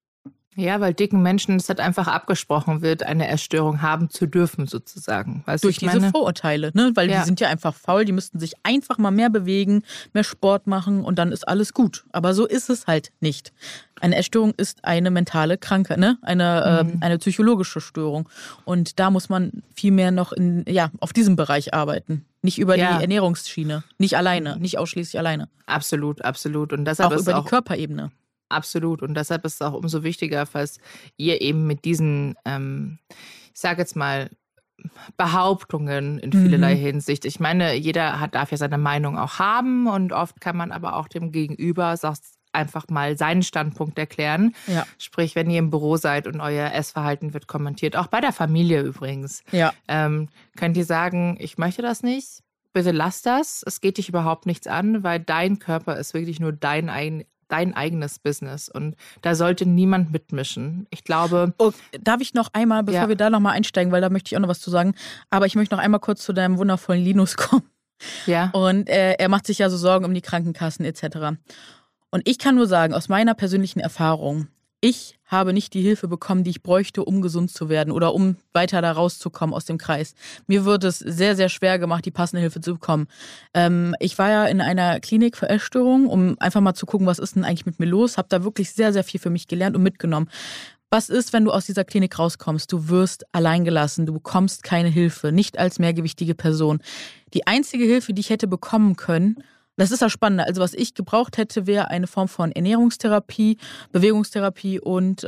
Ja, weil dicken Menschen es halt einfach abgesprochen wird, eine Essstörung haben zu dürfen, sozusagen. Weißt Durch diese Vorurteile, ne? Weil die sind ja einfach faul, die müssten sich einfach mal mehr bewegen, mehr Sport machen und dann ist alles gut. Aber so ist es halt nicht. Eine Essstörung ist eine mentale Krankheit, ne? Eine psychologische Störung. Und da muss man viel mehr noch auf diesem Bereich arbeiten. Nicht über die Ernährungsschiene, nicht alleine, nicht ausschließlich alleine. Absolut, absolut. Und deshalb auch über die Körperebene. Absolut. Und deshalb ist es auch umso wichtiger, falls ihr eben mit diesen, ich sage jetzt mal, Behauptungen in vielerlei Hinsicht. Ich meine, jeder darf ja seine Meinung auch haben und oft kann man aber auch dem Gegenüber einfach mal seinen Standpunkt erklären. Ja. Sprich, wenn ihr im Büro seid und euer Essverhalten wird kommentiert, auch bei der Familie übrigens, könnt ihr sagen, ich möchte das nicht, bitte lass das, es geht dich überhaupt nichts an, weil dein Körper ist wirklich nur dein eigenes Business und da sollte niemand mitmischen. Ich glaube... darf ich noch einmal, bevor wir da nochmal einsteigen, weil da möchte ich auch noch was zu sagen, aber ich möchte noch einmal kurz zu deinem wundervollen Linus kommen. Ja. Und er macht sich ja so Sorgen um die Krankenkassen etc. Und ich kann nur sagen, aus meiner persönlichen Erfahrung, ich habe nicht die Hilfe bekommen, die ich bräuchte, um gesund zu werden oder um weiter da rauszukommen aus dem Kreis. Mir wird es sehr, sehr schwer gemacht, die passende Hilfe zu bekommen. Ich war ja in einer Klinik für Essstörungen, um einfach mal zu gucken, was ist denn eigentlich mit mir los. Habe da wirklich sehr, sehr viel für mich gelernt und mitgenommen. Was ist, wenn du aus dieser Klinik rauskommst? Du wirst alleingelassen, du bekommst keine Hilfe, nicht als mehrgewichtige Person. Die einzige Hilfe, die ich hätte bekommen können, das ist das Spannende. Also was ich gebraucht hätte, wäre eine Form von Ernährungstherapie, Bewegungstherapie und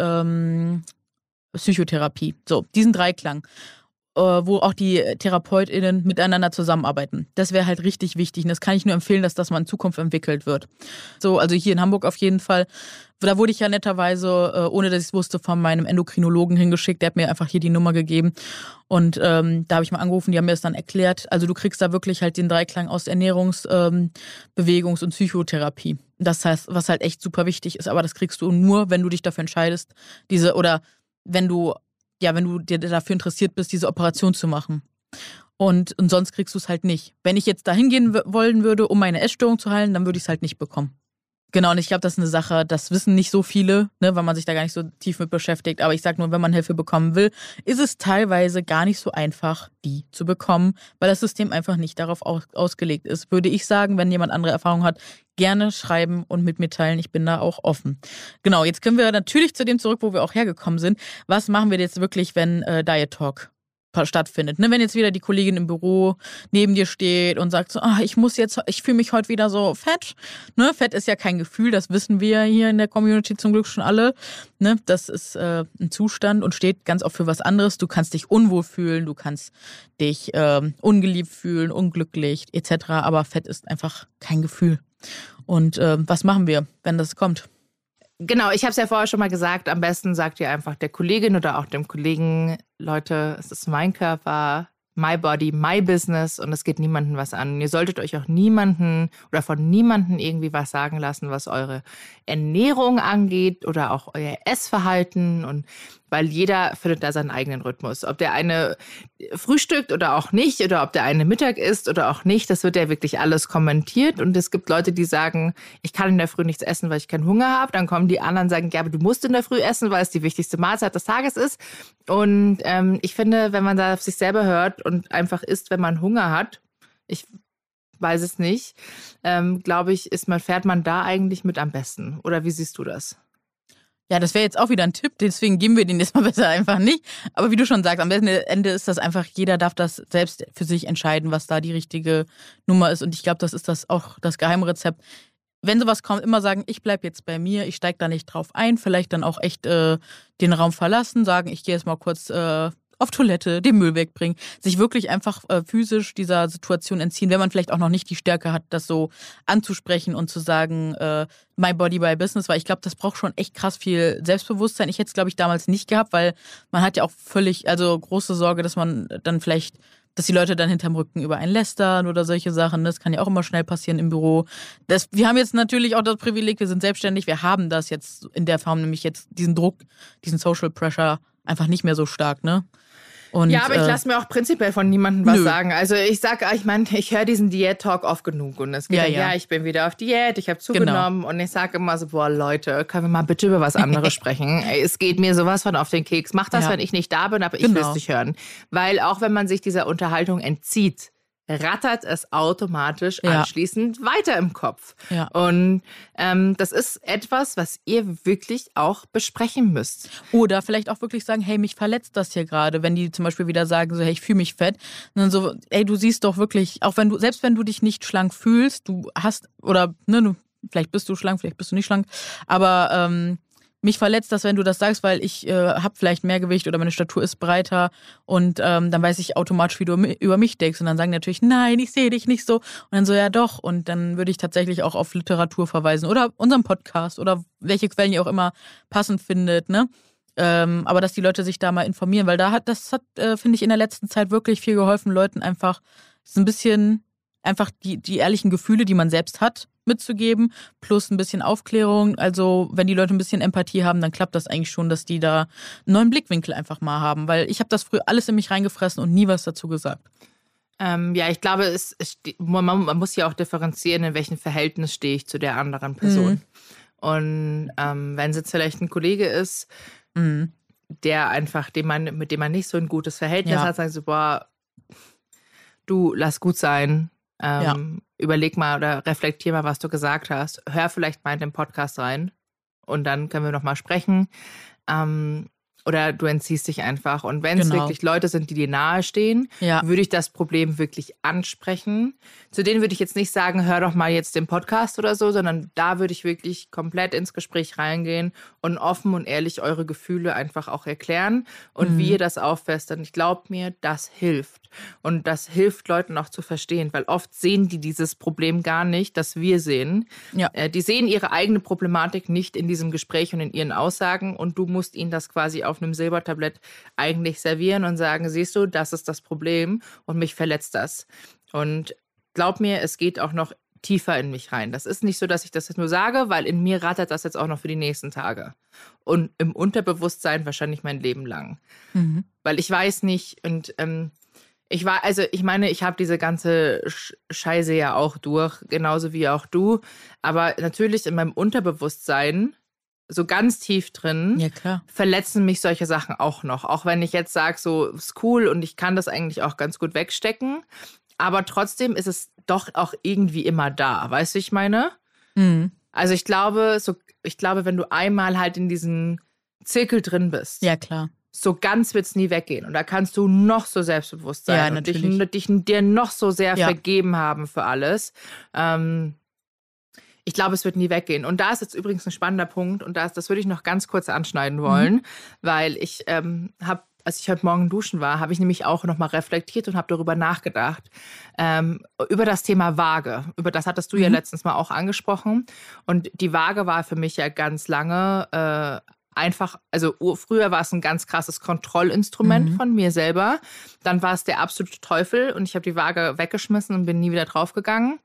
Psychotherapie. So, diesen Dreiklang, wo auch die TherapeutInnen miteinander zusammenarbeiten. Das wäre halt richtig wichtig und das kann ich nur empfehlen, dass das mal in Zukunft entwickelt wird. So, also hier in Hamburg auf jeden Fall. Da wurde ich ja netterweise, ohne dass ich es wusste, von meinem Endokrinologen hingeschickt. Der hat mir einfach hier die Nummer gegeben. Und da habe ich mal angerufen, die haben mir das dann erklärt. Also du kriegst da wirklich halt den Dreiklang aus Ernährungs-, Bewegungs- und Psychotherapie. Das heißt, was halt echt super wichtig ist, aber das kriegst du nur, wenn du dich dafür entscheidest, wenn du dir dafür interessiert bist, diese Operation zu machen. Und sonst kriegst du es halt nicht. Wenn ich jetzt da hingehen wollen würde, um meine Essstörung zu heilen, dann würde ich es halt nicht bekommen. Genau, und ich glaube, das ist eine Sache, das wissen nicht so viele, ne, weil man sich da gar nicht so tief mit beschäftigt. Aber ich sage nur, wenn man Hilfe bekommen will, ist es teilweise gar nicht so einfach, die zu bekommen, weil das System einfach nicht darauf ausgelegt ist. Würde ich sagen, wenn jemand andere Erfahrungen hat, gerne schreiben und mit mir teilen. Ich bin da auch offen. Genau, jetzt können wir natürlich zu dem zurück, wo wir auch hergekommen sind. Was machen wir jetzt wirklich, wenn Diet Talk stattfindet. Ne, wenn jetzt wieder die Kollegin im Büro neben dir steht und sagt so, ich fühle mich heute wieder so fett. Ne, Fett ist ja kein Gefühl, das wissen wir hier in der Community zum Glück schon alle. Ne, das ist ein Zustand und steht ganz oft für was anderes. Du kannst dich unwohl fühlen, du kannst dich ungeliebt fühlen, unglücklich etc. Aber Fett ist einfach kein Gefühl. Und was machen wir, wenn das kommt? Genau, ich habe es ja vorher schon mal gesagt, am besten sagt ihr einfach der Kollegin oder auch dem Kollegen, Leute, es ist mein Körper, my body, my business und es geht niemandem was an. Ihr solltet euch auch niemanden oder von niemandem irgendwie was sagen lassen, was eure Ernährung angeht oder auch euer Essverhalten und weil jeder findet da seinen eigenen Rhythmus. Ob der eine frühstückt oder auch nicht oder ob der eine Mittag isst oder auch nicht, das wird ja wirklich alles kommentiert. Und es gibt Leute, die sagen, ich kann in der Früh nichts essen, weil ich keinen Hunger habe. Dann kommen die anderen und sagen, ja, aber du musst in der Früh essen, weil es die wichtigste Mahlzeit des Tages ist. Und ich finde, wenn man da auf sich selber hört und einfach isst, wenn man Hunger hat, ich weiß es nicht, glaube ich, fährt man da eigentlich mit am besten. Oder wie siehst du das? Ja, das wäre jetzt auch wieder ein Tipp, deswegen geben wir den jetzt mal besser einfach nicht. Aber wie du schon sagst, am Ende ist das einfach, jeder darf das selbst für sich entscheiden, was da die richtige Nummer ist. Und ich glaube, das ist das auch das Geheimrezept. Wenn sowas kommt, immer sagen, ich bleibe jetzt bei mir, ich steige da nicht drauf ein, vielleicht dann auch echt den Raum verlassen, sagen, ich gehe jetzt mal kurz auf Toilette, den Müll wegbringen, sich wirklich einfach physisch dieser Situation entziehen, wenn man vielleicht auch noch nicht die Stärke hat, das so anzusprechen und zu sagen, my body, my business, weil ich glaube, das braucht schon echt krass viel Selbstbewusstsein. Ich hätte es, glaube ich, damals nicht gehabt, weil man hat ja auch also große Sorge, dass man dann vielleicht, dass die Leute dann hinterm Rücken über einen lästern oder solche Sachen. Das kann ja auch immer schnell passieren im Büro. Wir haben jetzt natürlich auch das Privileg, wir sind selbstständig, wir haben das jetzt in der Form, nämlich jetzt diesen Druck, diesen Social Pressure einfach nicht mehr so stark, ne? Und, ja, aber ich lasse mir auch prinzipiell von niemandem was sagen. Also ich höre diesen Diät-Talk oft genug und es geht ich bin wieder auf Diät, ich habe zugenommen und ich sage immer so, boah Leute, können wir mal bitte über was anderes sprechen? Ey, es geht mir sowas von auf den Keks. Mach das, wenn ich nicht da bin, aber ich will es nicht hören. Weil auch wenn man sich dieser Unterhaltung entzieht, rattert es automatisch anschließend weiter im Kopf. Ja. Und das ist etwas, was ihr wirklich auch besprechen müsst. Oder vielleicht auch wirklich sagen, hey, mich verletzt das hier gerade, wenn die zum Beispiel wieder sagen, so, hey, ich fühle mich fett. Und dann so, ey, du siehst doch wirklich, auch selbst wenn du dich nicht schlank fühlst, du hast, oder ne, vielleicht bist du schlank, vielleicht bist du nicht schlank, aber mich verletzt das, wenn du das sagst, weil ich habe vielleicht mehr Gewicht oder meine Statur ist breiter und dann weiß ich automatisch, wie du über mich denkst. Und dann sagen die natürlich, nein, ich sehe dich nicht so. Und dann so, ja doch. Und dann würde ich tatsächlich auch auf Literatur verweisen oder unseren Podcast oder welche Quellen ihr auch immer passend findet, ne? Aber dass die Leute sich da mal informieren, weil das hat finde ich, in der letzten Zeit wirklich viel geholfen, Leuten einfach so ein bisschen einfach die ehrlichen Gefühle, die man selbst hat, mitzugeben, plus ein bisschen Aufklärung. Also wenn die Leute ein bisschen Empathie haben, dann klappt das eigentlich schon, dass die da einen neuen Blickwinkel einfach mal haben. Weil ich habe das früher alles in mich reingefressen und nie was dazu gesagt. Ich glaube, man muss ja auch differenzieren, in welchem Verhältnis stehe ich zu der anderen Person. Und wenn es jetzt vielleicht ein Kollege ist, der einfach, mit dem man nicht so ein gutes Verhältnis hat, sagen so, boah, du, lass gut sein. Überleg mal oder reflektier mal, was du gesagt hast. Hör vielleicht mal in den Podcast rein und dann können wir nochmal sprechen. Oder du entziehst dich einfach. Und wenn es wirklich Leute sind, die dir nahestehen, würde ich das Problem wirklich ansprechen. Zu denen würde ich jetzt nicht sagen, hör doch mal jetzt den Podcast oder so, sondern da würde ich wirklich komplett ins Gespräch reingehen und offen und ehrlich eure Gefühle einfach auch erklären und wie ihr das auffasst. Und ich glaube mir, das hilft. Und das hilft Leuten auch zu verstehen, weil oft sehen die dieses Problem gar nicht, das wir sehen. Ja. Die sehen ihre eigene Problematik nicht in diesem Gespräch und in ihren Aussagen und du musst ihnen das quasi auf einem Silbertablett eigentlich servieren und sagen, siehst du, das ist das Problem und mich verletzt das. Und glaub mir, es geht auch noch tiefer in mich rein. Das ist nicht so, dass ich das jetzt nur sage, weil in mir rattert das jetzt auch noch für die nächsten Tage. Und im Unterbewusstsein wahrscheinlich mein Leben lang. Weil ich weiß nicht und Ich habe diese ganze Scheiße ja auch durch, genauso wie auch du. Aber natürlich in meinem Unterbewusstsein, so ganz tief drin, Ja, klar. verletzen mich solche Sachen auch noch. Auch wenn ich jetzt sage, so ist cool und ich kann das eigentlich auch ganz gut wegstecken. Aber trotzdem ist es doch auch irgendwie immer da. Weißt du, ich meine? Mhm. Also ich glaube, wenn du einmal halt in diesem Zirkel drin bist, Ja, klar. so ganz wird es nie weggehen. Und da kannst du noch so selbstbewusst sein Ja, und natürlich. dir noch so sehr Ja. vergeben haben für alles. Ich glaube, es wird nie weggehen. Und da ist jetzt übrigens ein spannender Punkt und das würde ich noch ganz kurz anschneiden wollen, weil ich als ich heute Morgen duschen war, habe ich nämlich auch nochmal reflektiert und habe darüber nachgedacht, über das Thema Waage. Über das hattest du ja letztens mal auch angesprochen. Und die Waage war für mich ja ganz lange einfach, also früher war es ein ganz krasses Kontrollinstrument von mir selber. Dann war es der absolute Teufel und ich habe die Waage weggeschmissen und bin nie wieder draufgegangen.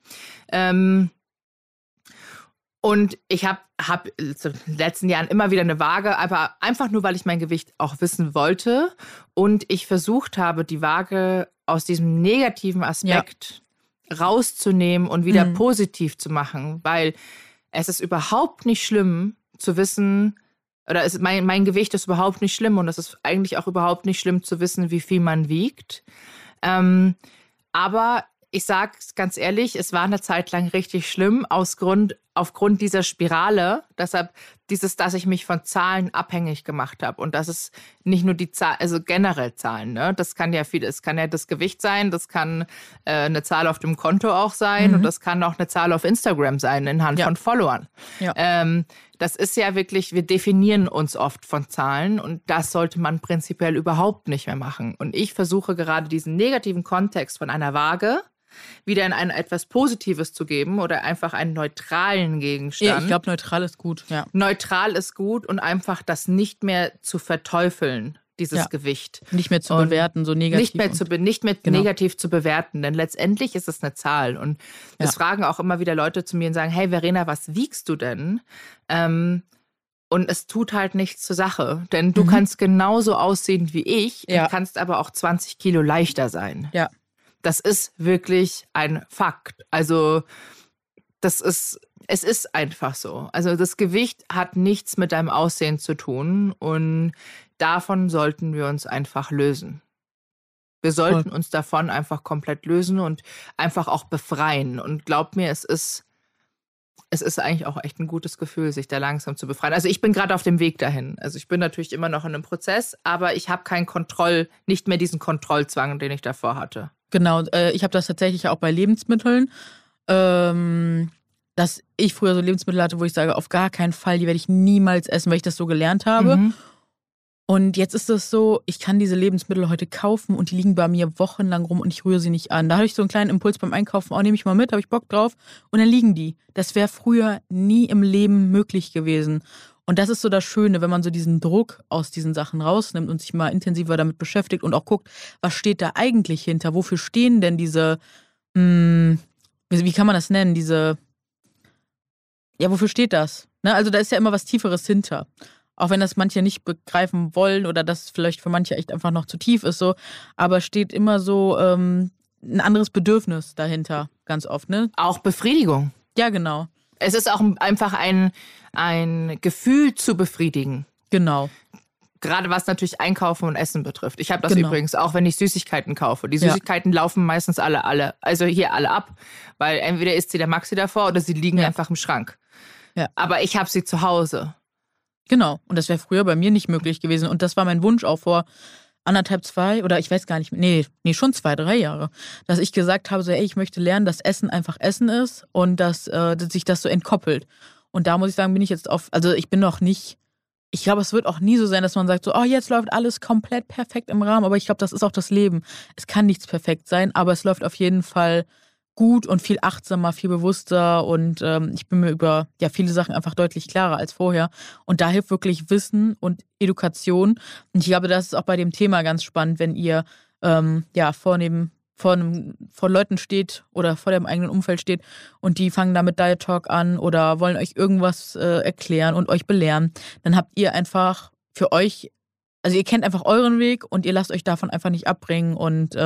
Und ich habe in den letzten Jahren immer wieder eine Waage, aber einfach nur, weil ich mein Gewicht auch wissen wollte. Und ich versucht habe, die Waage aus diesem negativen Aspekt rauszunehmen und wieder positiv zu machen. Weil es ist überhaupt nicht schlimm zu wissen, oder mein Gewicht ist überhaupt nicht schlimm. Und es ist eigentlich auch überhaupt nicht schlimm zu wissen, wie viel man wiegt. Aber ich sag's ganz ehrlich, es war eine Zeit lang richtig schlimm aufgrund dieser Spirale. Deshalb dass ich mich von Zahlen abhängig gemacht habe. Und das ist nicht nur die Zahl, also generell Zahlen, ne? Das kann ja es kann ja das Gewicht sein, das kann eine Zahl auf dem Konto auch sein und das kann auch eine Zahl auf Instagram sein, anhand von Followern. Ja. Das ist ja wirklich, wir definieren uns oft von Zahlen und das sollte man prinzipiell überhaupt nicht mehr machen. Und ich versuche gerade diesen negativen Kontext von einer Waage wieder in ein etwas Positives zu geben oder einfach einen neutralen Gegenstand. Ja, ich glaube, neutral ist gut. Ja. Neutral ist gut und einfach das nicht mehr zu verteufeln, dieses Gewicht. Nicht mehr zu bewerten, so negativ. Nicht mehr negativ zu bewerten, denn letztendlich ist es eine Zahl. Und es fragen auch immer wieder Leute zu mir und sagen, hey Verena, was wiegst du denn? Und es tut halt nichts zur Sache, denn du kannst genauso aussehen wie ich, du kannst aber auch 20 Kilo leichter sein. Ja. Das ist wirklich ein Fakt. Also es ist einfach so. Also das Gewicht hat nichts mit deinem Aussehen zu tun und davon sollten wir uns einfach lösen. Wir sollten uns davon einfach komplett lösen und einfach auch befreien. Und glaub mir, es ist eigentlich auch echt ein gutes Gefühl, sich da langsam zu befreien. Also ich bin gerade auf dem Weg dahin. Also ich bin natürlich immer noch in einem Prozess, aber ich habe nicht mehr diesen Kontrollzwang, den ich davor hatte. Genau, ich habe das tatsächlich auch bei Lebensmitteln, dass ich früher so Lebensmittel hatte, wo ich sage, auf gar keinen Fall, die werde ich niemals essen, weil ich das so gelernt habe. Und jetzt ist es so, ich kann diese Lebensmittel heute kaufen und die liegen bei mir wochenlang rum und ich rühre sie nicht an. Da habe ich so einen kleinen Impuls beim Einkaufen, nehme ich mal mit, habe ich Bock drauf und dann liegen die. Das wäre früher nie im Leben möglich gewesen. Und das ist so das Schöne, wenn man so diesen Druck aus diesen Sachen rausnimmt und sich mal intensiver damit beschäftigt und auch guckt, was steht da eigentlich hinter? Wofür stehen denn diese, wie kann man das nennen, wofür steht das? Ne? Also da ist ja immer was Tieferes hinter. Auch wenn das manche nicht begreifen wollen oder das vielleicht für manche echt einfach noch zu tief ist, so. Aber steht immer so ein anderes Bedürfnis dahinter, ganz oft, ne? Auch Befriedigung. Ja, genau. Es ist auch einfach ein Gefühl zu befriedigen. Genau. Gerade was natürlich Einkaufen und Essen betrifft. Ich habe das übrigens auch, wenn ich Süßigkeiten kaufe. Die Süßigkeiten laufen meistens alle ab. Weil entweder isst sie der Maxi davor oder sie liegen einfach im Schrank. Ja. Aber ich habe sie zu Hause. Genau. Und das wäre früher bei mir nicht möglich gewesen. Und das war mein Wunsch auch vor 1,5, 2 oder ich weiß gar nicht, nee, schon 2, 3 Jahre, dass ich gesagt habe, so, ey, ich möchte lernen, dass Essen einfach Essen ist und dass sich das so entkoppelt. Und da muss ich sagen, bin ich jetzt ich bin noch nicht, ich glaube, es wird auch nie so sein, dass man sagt so, jetzt läuft alles komplett perfekt im Rahmen, aber ich glaube, das ist auch das Leben. Es kann nichts perfekt sein, aber es läuft auf jeden Fall gut und viel achtsamer, viel bewusster und ich bin mir über viele Sachen einfach deutlich klarer als vorher. Und da hilft wirklich Wissen und Education. Und ich glaube, das ist auch bei dem Thema ganz spannend, wenn ihr vor Leuten steht oder vor dem eigenen Umfeld steht und die fangen da mit Diet Talk an oder wollen euch irgendwas erklären und euch belehren, dann habt ihr einfach für euch also ihr kennt einfach euren Weg und ihr lasst euch davon einfach nicht abbringen und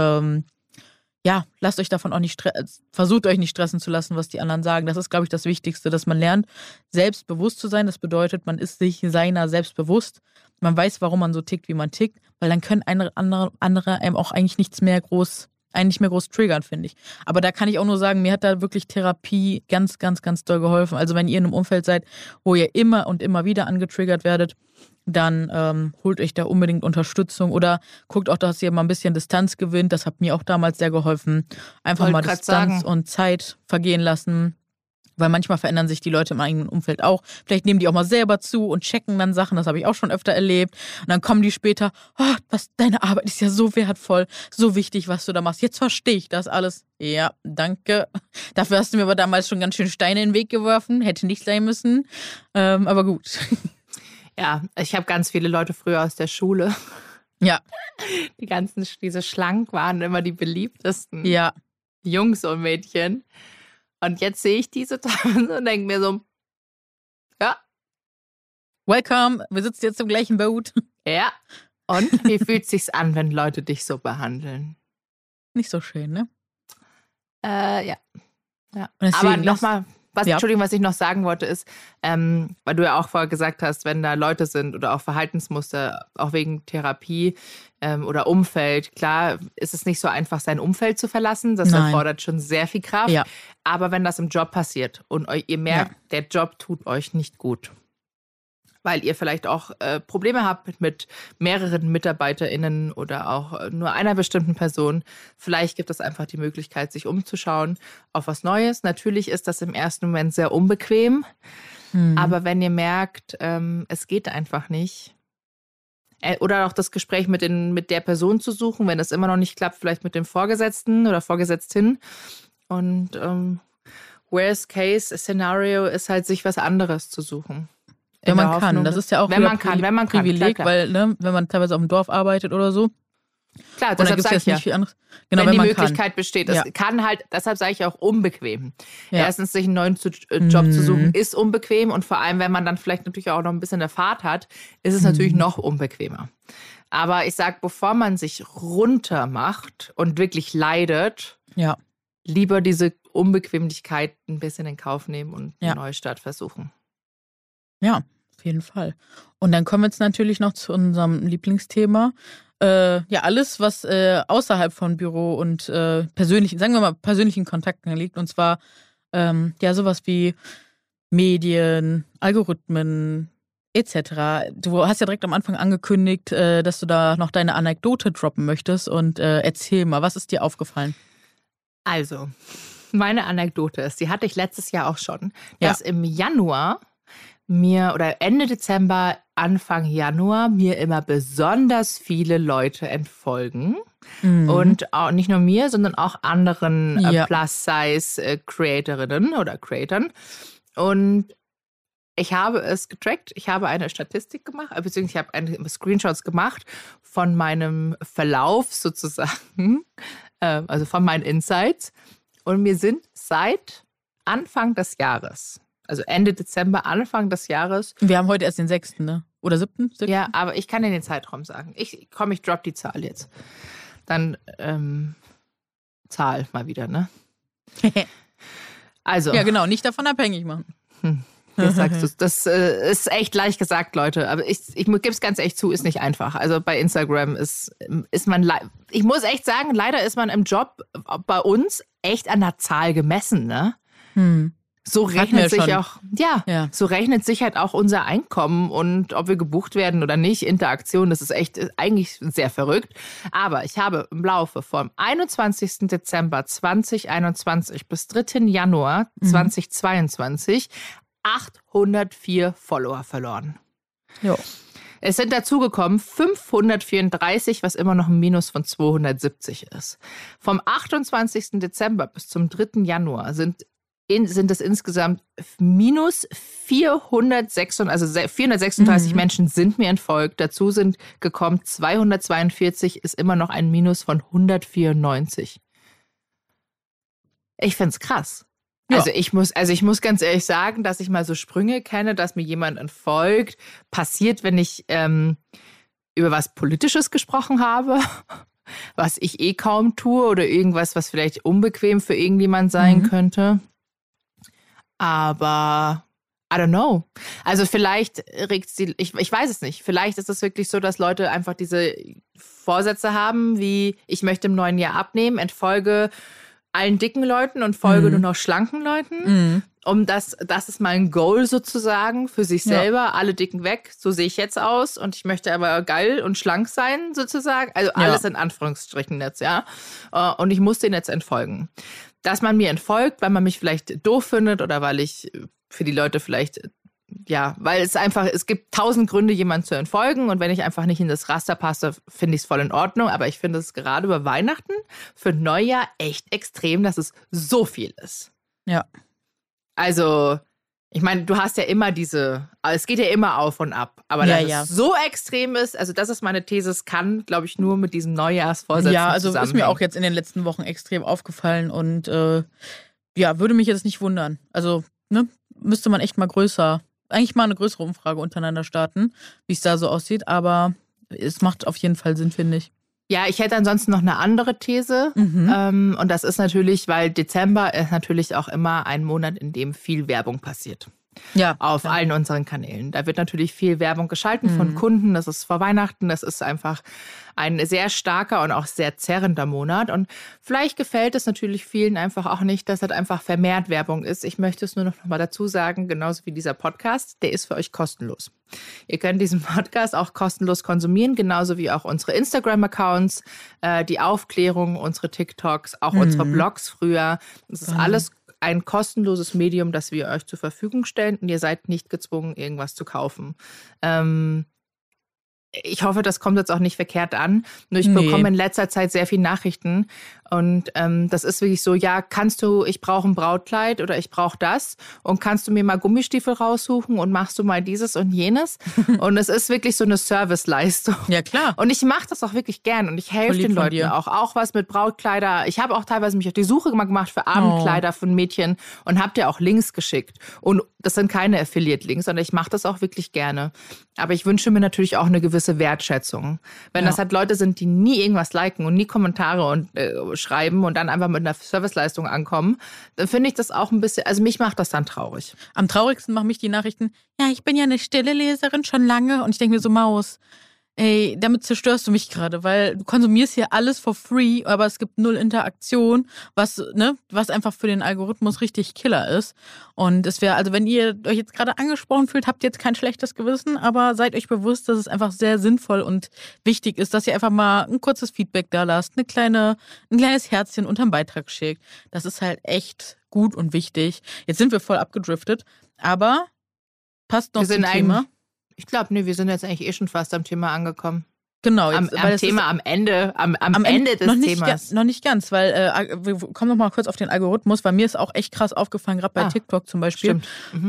lasst euch davon auch nicht versucht euch nicht stressen zu lassen, was die anderen sagen. Das ist, glaube ich, das Wichtigste, dass man lernt, selbstbewusst zu sein. Das bedeutet, man ist sich seiner selbst bewusst. Man weiß, warum man so tickt, wie man tickt, weil dann können andere einem auch eigentlich nicht mehr groß triggern, finde ich. Aber da kann ich auch nur sagen, mir hat da wirklich Therapie ganz, ganz, ganz doll geholfen. Also wenn ihr in einem Umfeld seid, wo ihr immer und immer wieder angetriggert werdet, dann holt euch da unbedingt Unterstützung oder guckt auch, dass ihr mal ein bisschen Distanz gewinnt. Das hat mir auch damals sehr geholfen. Einfach mal Distanz und Zeit vergehen lassen. Weil manchmal verändern sich die Leute im eigenen Umfeld auch. Vielleicht nehmen die auch mal selber zu und checken dann Sachen. Das habe ich auch schon öfter erlebt. Und dann kommen die später, deine Arbeit ist ja so wertvoll, so wichtig, was du da machst. Jetzt verstehe ich das alles. Ja, danke. Dafür hast du mir aber damals schon ganz schön Steine in den Weg geworfen. Hätte nicht sein müssen. Aber gut. Ja, ich habe ganz viele Leute früher aus der Schule. Ja. Diese schlank waren immer die beliebtesten Jungs und Mädchen. Und jetzt sehe ich diese und denke mir so, ja. Welcome, wir sitzen jetzt im gleichen Boot. Ja. Und wie fühlt es sich an, wenn Leute dich so behandeln? Nicht so schön, ne? Ja. Aber nochmal, Entschuldigung, was ich noch sagen wollte ist, weil du ja auch vorher gesagt hast, wenn da Leute sind oder auch Verhaltensmuster, auch wegen Therapie oder Umfeld, klar ist es nicht so einfach, sein Umfeld zu verlassen. Das erfordert schon sehr viel Kraft. Ja. Aber wenn das im Job passiert und ihr merkt, der Job tut euch nicht gut, weil ihr vielleicht auch Probleme habt mit mehreren MitarbeiterInnen oder auch nur einer bestimmten Person. Vielleicht gibt es einfach die Möglichkeit, sich umzuschauen auf was Neues. Natürlich ist das im ersten Moment sehr unbequem, aber wenn ihr merkt, es geht einfach nicht, oder auch das Gespräch mit der Person zu suchen, wenn es immer noch nicht klappt, vielleicht mit dem Vorgesetzten oder Vorgesetztin. Und Worst-Case-Szenario ist halt, sich was anderes zu suchen. Wenn man kann. Das ist ja auch ein Privileg, klar. Weil, ne, wenn man teilweise auf dem Dorf arbeitet oder so. Klar, deshalb sage ich nicht viel anderes. Genau, wenn die Möglichkeit besteht. Es kann halt, deshalb sage ich auch unbequem. Ja. Erstens, sich einen neuen Job zu suchen, ist unbequem. Und vor allem, wenn man dann vielleicht natürlich auch noch ein bisschen eine Fahrt hat, ist es natürlich noch unbequemer. Aber ich sage, bevor man sich runter macht und wirklich leidet, lieber diese Unbequemlichkeit ein bisschen in Kauf nehmen und einen Neustart versuchen. Ja, auf jeden Fall. Und dann kommen wir jetzt natürlich noch zu unserem Lieblingsthema. Alles, was außerhalb von Büro und persönlichen Kontakten liegt. Und zwar sowas wie Medien, Algorithmen etc. Du hast ja direkt am Anfang angekündigt, dass du da noch deine Anekdote droppen möchtest. Und erzähl mal, was ist dir aufgefallen? Also, meine Anekdote ist, die hatte ich letztes Jahr auch schon, dass im Januar oder Ende Dezember, Anfang Januar mir immer besonders viele Leute entfolgen. Und auch nicht nur mir, sondern auch anderen Plus-Size-Creatorinnen oder Creatoren. Und ich habe es getrackt. Ich habe eine Statistik gemacht, beziehungsweise ich habe Screenshots gemacht von meinem Verlauf sozusagen, also von meinen Insights. Und mir sind seit Anfang des Jahres, also Ende Dezember, Anfang des Jahres. Wir haben heute erst den 6., ne? Oder 7.? Ja, aber ich kann dir den Zeitraum sagen. Ich drop die Zahl jetzt. Dann Zahl mal wieder, ne? Also. Ja, genau, nicht davon abhängig machen. Jetzt sagst du, das ist echt leicht gesagt, Leute. Aber ich gebe es ganz echt zu, ist nicht einfach. Also bei Instagram ist man, ich muss echt sagen, leider ist man im Job bei uns echt an der Zahl gemessen, ne? So rechnet sich auch, so rechnet sich halt auch unser Einkommen und ob wir gebucht werden oder nicht, Interaktion, das ist echt eigentlich sehr verrückt. Aber ich habe im Laufe vom 21. Dezember 2021 bis 3. Januar 2022 804 Follower verloren. Jo. Es sind dazugekommen 534, was immer noch ein Minus von 270 ist. Vom 28. Dezember bis zum 3. Januar sind es insgesamt minus 436 Menschen sind mir entfolgt. Dazu sind gekommen 242, ist immer noch ein Minus von 194. Ich find's krass. Ja. Also ich muss ganz ehrlich sagen, dass ich mal so Sprünge kenne, dass mir jemand entfolgt. Passiert, wenn ich über was Politisches gesprochen habe, was ich kaum tue oder irgendwas, was vielleicht unbequem für irgendjemand sein könnte. Aber I don't know. Also vielleicht regt sie, ich weiß es nicht. Vielleicht ist es wirklich so, dass Leute einfach diese Vorsätze haben, wie ich möchte im neuen Jahr abnehmen, entfolge allen dicken Leuten und folge nur noch schlanken Leuten. Das ist mein Goal sozusagen für sich selber. Ja. Alle Dicken weg, so sehe ich jetzt aus. Und ich möchte aber geil und schlank sein sozusagen. Also alles in Anführungsstrichen jetzt, ja. Und ich muss denen jetzt entfolgen. Dass man mir entfolgt, weil man mich vielleicht doof findet oder weil ich für die Leute vielleicht, weil es gibt 1000 Gründe, jemanden zu entfolgen. Und wenn ich einfach nicht in das Raster passe, finde ich es voll in Ordnung. Aber ich finde es gerade über Weihnachten für Neujahr echt extrem, dass es so viel ist. Ja. Also, ich meine, du hast ja immer es geht ja immer auf und ab. Aber dass es so extrem ist, also das ist meine These, es kann, glaube ich, nur mit diesem Neujahrsvorsätzen zusammenhängen. Ist mir auch jetzt in den letzten Wochen extrem aufgefallen und würde mich jetzt nicht wundern. Also, müsste man echt mal eigentlich mal eine größere Umfrage untereinander starten, wie es da so aussieht. Aber es macht auf jeden Fall Sinn, finde ich. Ja, ich hätte ansonsten noch eine andere These. Und das ist natürlich, weil Dezember ist natürlich auch immer ein Monat, in dem viel Werbung passiert. Ja. Auf allen unseren Kanälen. Da wird natürlich viel Werbung geschalten von Kunden. Das ist vor Weihnachten. Das ist einfach ein sehr starker und auch sehr zerrender Monat. Und vielleicht gefällt es natürlich vielen einfach auch nicht, dass das einfach vermehrt Werbung ist. Ich möchte es nur noch mal dazu sagen, genauso wie dieser Podcast, der ist für euch kostenlos. Ihr könnt diesen Podcast auch kostenlos konsumieren, genauso wie auch unsere Instagram-Accounts, die Aufklärung, unsere TikToks, auch unsere Blogs früher. Das ist alles ein kostenloses Medium, das wir euch zur Verfügung stellen und ihr seid nicht gezwungen, irgendwas zu kaufen. Ich hoffe, das kommt jetzt auch nicht verkehrt an. Nur ich bekomme in letzter Zeit sehr viele Nachrichten. Und das ist wirklich so, ich brauche ein Brautkleid oder ich brauche das. Und kannst du mir mal Gummistiefel raussuchen und machst du mal dieses und jenes? Und es ist wirklich so eine Serviceleistung. Ja, klar. Und ich mache das auch wirklich gern. Und ich helfe den Leuten auch was mit Brautkleider. Ich habe auch teilweise mich auf die Suche gemacht für Abendkleider von Mädchen und habe dir auch Links geschickt. Und das sind keine Affiliate-Links, sondern ich mache das auch wirklich gerne. Aber ich wünsche mir natürlich auch eine gewisse Wertschätzung. Wenn das halt Leute sind, die nie irgendwas liken und nie Kommentare und schreiben und dann einfach mit einer Serviceleistung ankommen, dann finde ich das auch ein bisschen, also mich macht das dann traurig. Am traurigsten machen mich die Nachrichten, ich bin ja eine stille Leserin schon lange und ich denke mir so, Maus, ey, damit zerstörst du mich gerade, weil du konsumierst hier alles for free, aber es gibt null Interaktion, was einfach für den Algorithmus richtig Killer ist. Und es wäre, also wenn ihr euch jetzt gerade angesprochen fühlt, habt ihr jetzt kein schlechtes Gewissen, aber seid euch bewusst, dass es einfach sehr sinnvoll und wichtig ist, dass ihr einfach mal ein kurzes Feedback da lasst, ein kleines Herzchen unterm Beitrag schickt. Das ist halt echt gut und wichtig. Jetzt sind wir voll abgedriftet, aber passt noch zum Thema. Ich glaube, wir sind jetzt eigentlich schon fast am Thema angekommen. Genau. Am Ende des Themas. Noch nicht ganz, weil wir kommen noch mal kurz auf den Algorithmus, weil mir ist auch echt krass aufgefallen, gerade bei TikTok zum Beispiel,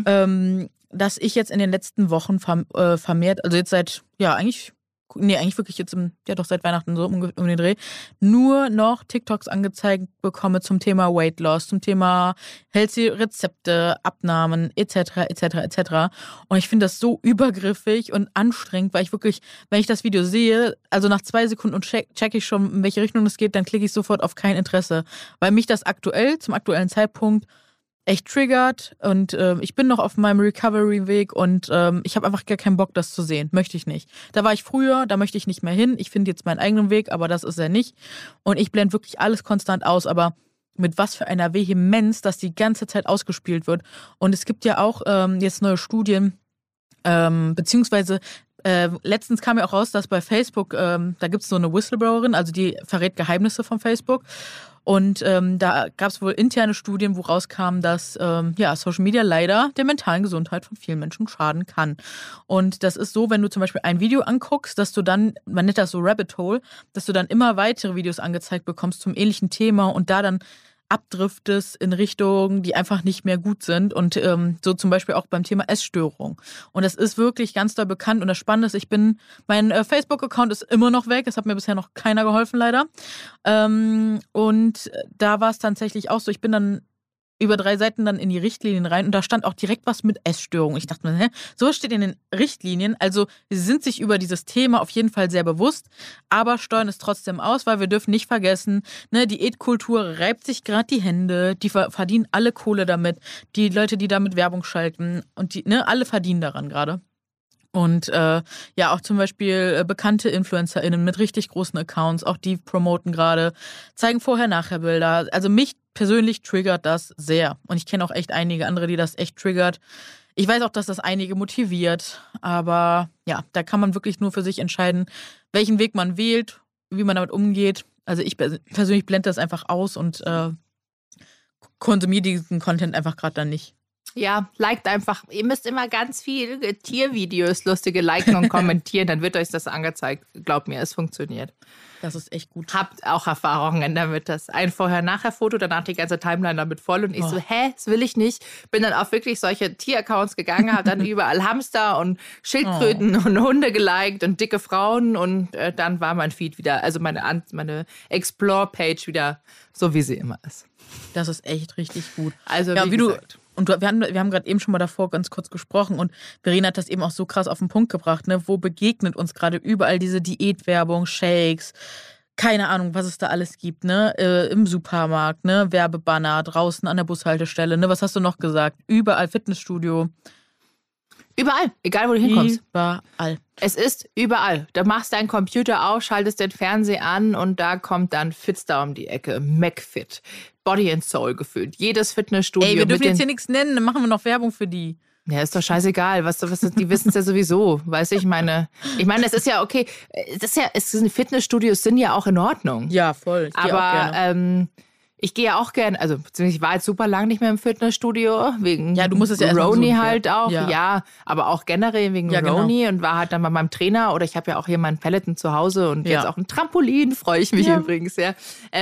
dass ich jetzt in den letzten Wochen vermehrt, also jetzt seit, eigentlich wirklich jetzt seit Weihnachten so um den Dreh, nur noch TikToks angezeigt bekomme zum Thema Weight Loss, zum Thema healthy Rezepte, Abnahmen, etc., etc., etc. Und ich finde das so übergriffig und anstrengend, weil ich wirklich, wenn ich das Video sehe, also nach 2 Sekunden und check ich schon, in welche Richtung es geht, dann klicke ich sofort auf kein Interesse. Weil mich das zum aktuellen Zeitpunkt echt triggert und ich bin noch auf meinem Recovery-Weg und ich habe einfach gar keinen Bock, das zu sehen. Möchte ich nicht. Da war ich früher, da möchte ich nicht mehr hin. Ich finde jetzt meinen eigenen Weg, aber das ist er nicht. Und ich blende wirklich alles konstant aus, aber mit was für einer Vehemenz, dass die ganze Zeit ausgespielt wird. Und es gibt ja auch jetzt neue Studien, beziehungsweise letztens kam ja auch raus, dass bei Facebook, da gibt es so eine Whistleblowerin, also die verrät Geheimnisse von Facebook. Und da gab es wohl interne Studien, wo rauskam, dass Social Media leider der mentalen Gesundheit von vielen Menschen schaden kann. Und das ist so, wenn du zum Beispiel ein Video anguckst, dass du dann, man nennt das so Rabbit Hole, dass du dann immer weitere Videos angezeigt bekommst zum ähnlichen Thema und da dann abdriftest in Richtungen, die einfach nicht mehr gut sind und so zum Beispiel auch beim Thema Essstörung. Und das ist wirklich ganz doll bekannt und das Spannende ist, mein Facebook-Account ist immer noch weg, es hat mir bisher noch keiner geholfen leider und da war es tatsächlich auch so, ich bin dann über 3 Seiten dann in die Richtlinien rein und da stand auch direkt was mit Essstörung. Ich dachte mir, sowas steht in den Richtlinien. Also sie sind sich über dieses Thema auf jeden Fall sehr bewusst, aber steuern es trotzdem aus, weil wir dürfen nicht vergessen, ne, Diätkultur reibt sich gerade die Hände, die verdienen alle Kohle damit, die Leute, die damit Werbung schalten und die, ne, alle verdienen daran gerade. Und ja, auch zum Beispiel bekannte InfluencerInnen mit richtig großen Accounts, auch die promoten gerade, zeigen Vorher-Nachher-Bilder. Also mich persönlich triggert das sehr. Und ich kenne auch echt einige andere, die das echt triggert. Ich weiß auch, dass das einige motiviert. Aber ja, da kann man wirklich nur für sich entscheiden, welchen Weg man wählt, wie man damit umgeht. Also ich persönlich blende das einfach aus und konsumiere diesen Content einfach gerade dann nicht. Ja, liked einfach. Ihr müsst immer ganz viel Tiervideos, lustige liken und kommentieren, dann wird euch das angezeigt. Glaubt mir, es funktioniert. Das ist echt gut. Habt auch Erfahrungen damit. Das ein Vorher-Nachher-Foto, danach die ganze Timeline damit voll und ich so, das will ich nicht. Bin dann auf wirklich solche Tieraccounts gegangen, habe dann überall Hamster und Schildkröten und Hunde geliked und dicke Frauen und dann war mein Feed wieder, also meine Explore-Page wieder so, wie sie immer ist. Das ist echt richtig gut. Also ja, wie gesagt. Und wir haben gerade eben schon mal davor ganz kurz gesprochen und Verena hat das eben auch so krass auf den Punkt gebracht, ne? Wo begegnet uns gerade überall diese Diätwerbung, Shakes, keine Ahnung, was es da alles gibt, ne? Im Supermarkt, ne? Werbebanner, draußen an der Bushaltestelle, ne? Was hast du noch gesagt? Überall Fitnessstudio. Überall, egal wo du hinkommst. Überall. Es ist überall. Da machst deinen Computer auf, schaltest den Fernseher an und da kommt dann Fitstar um die Ecke. McFit. Body and Soul gefühlt. Jedes Fitnessstudio. Ey, wir dürfen jetzt hier nichts nennen, dann machen wir noch Werbung für die. Ja, ist doch scheißegal. Die wissen es ja sowieso. Weißt du, ich meine, es ist ja okay. Fitnessstudios sind ja auch in Ordnung. Ja, voll. Aber ich gehe ja auch gerne, also beziehungsweise ich war jetzt super lang nicht mehr im Fitnessstudio, wegen du musst es ja Roni halt auch. Ja. Ja, aber auch generell wegen Roni und war halt dann bei meinem Trainer oder ich habe ja auch hier meinen Peloton zu Hause und jetzt auch ein Trampolin, freue ich mich übrigens sehr.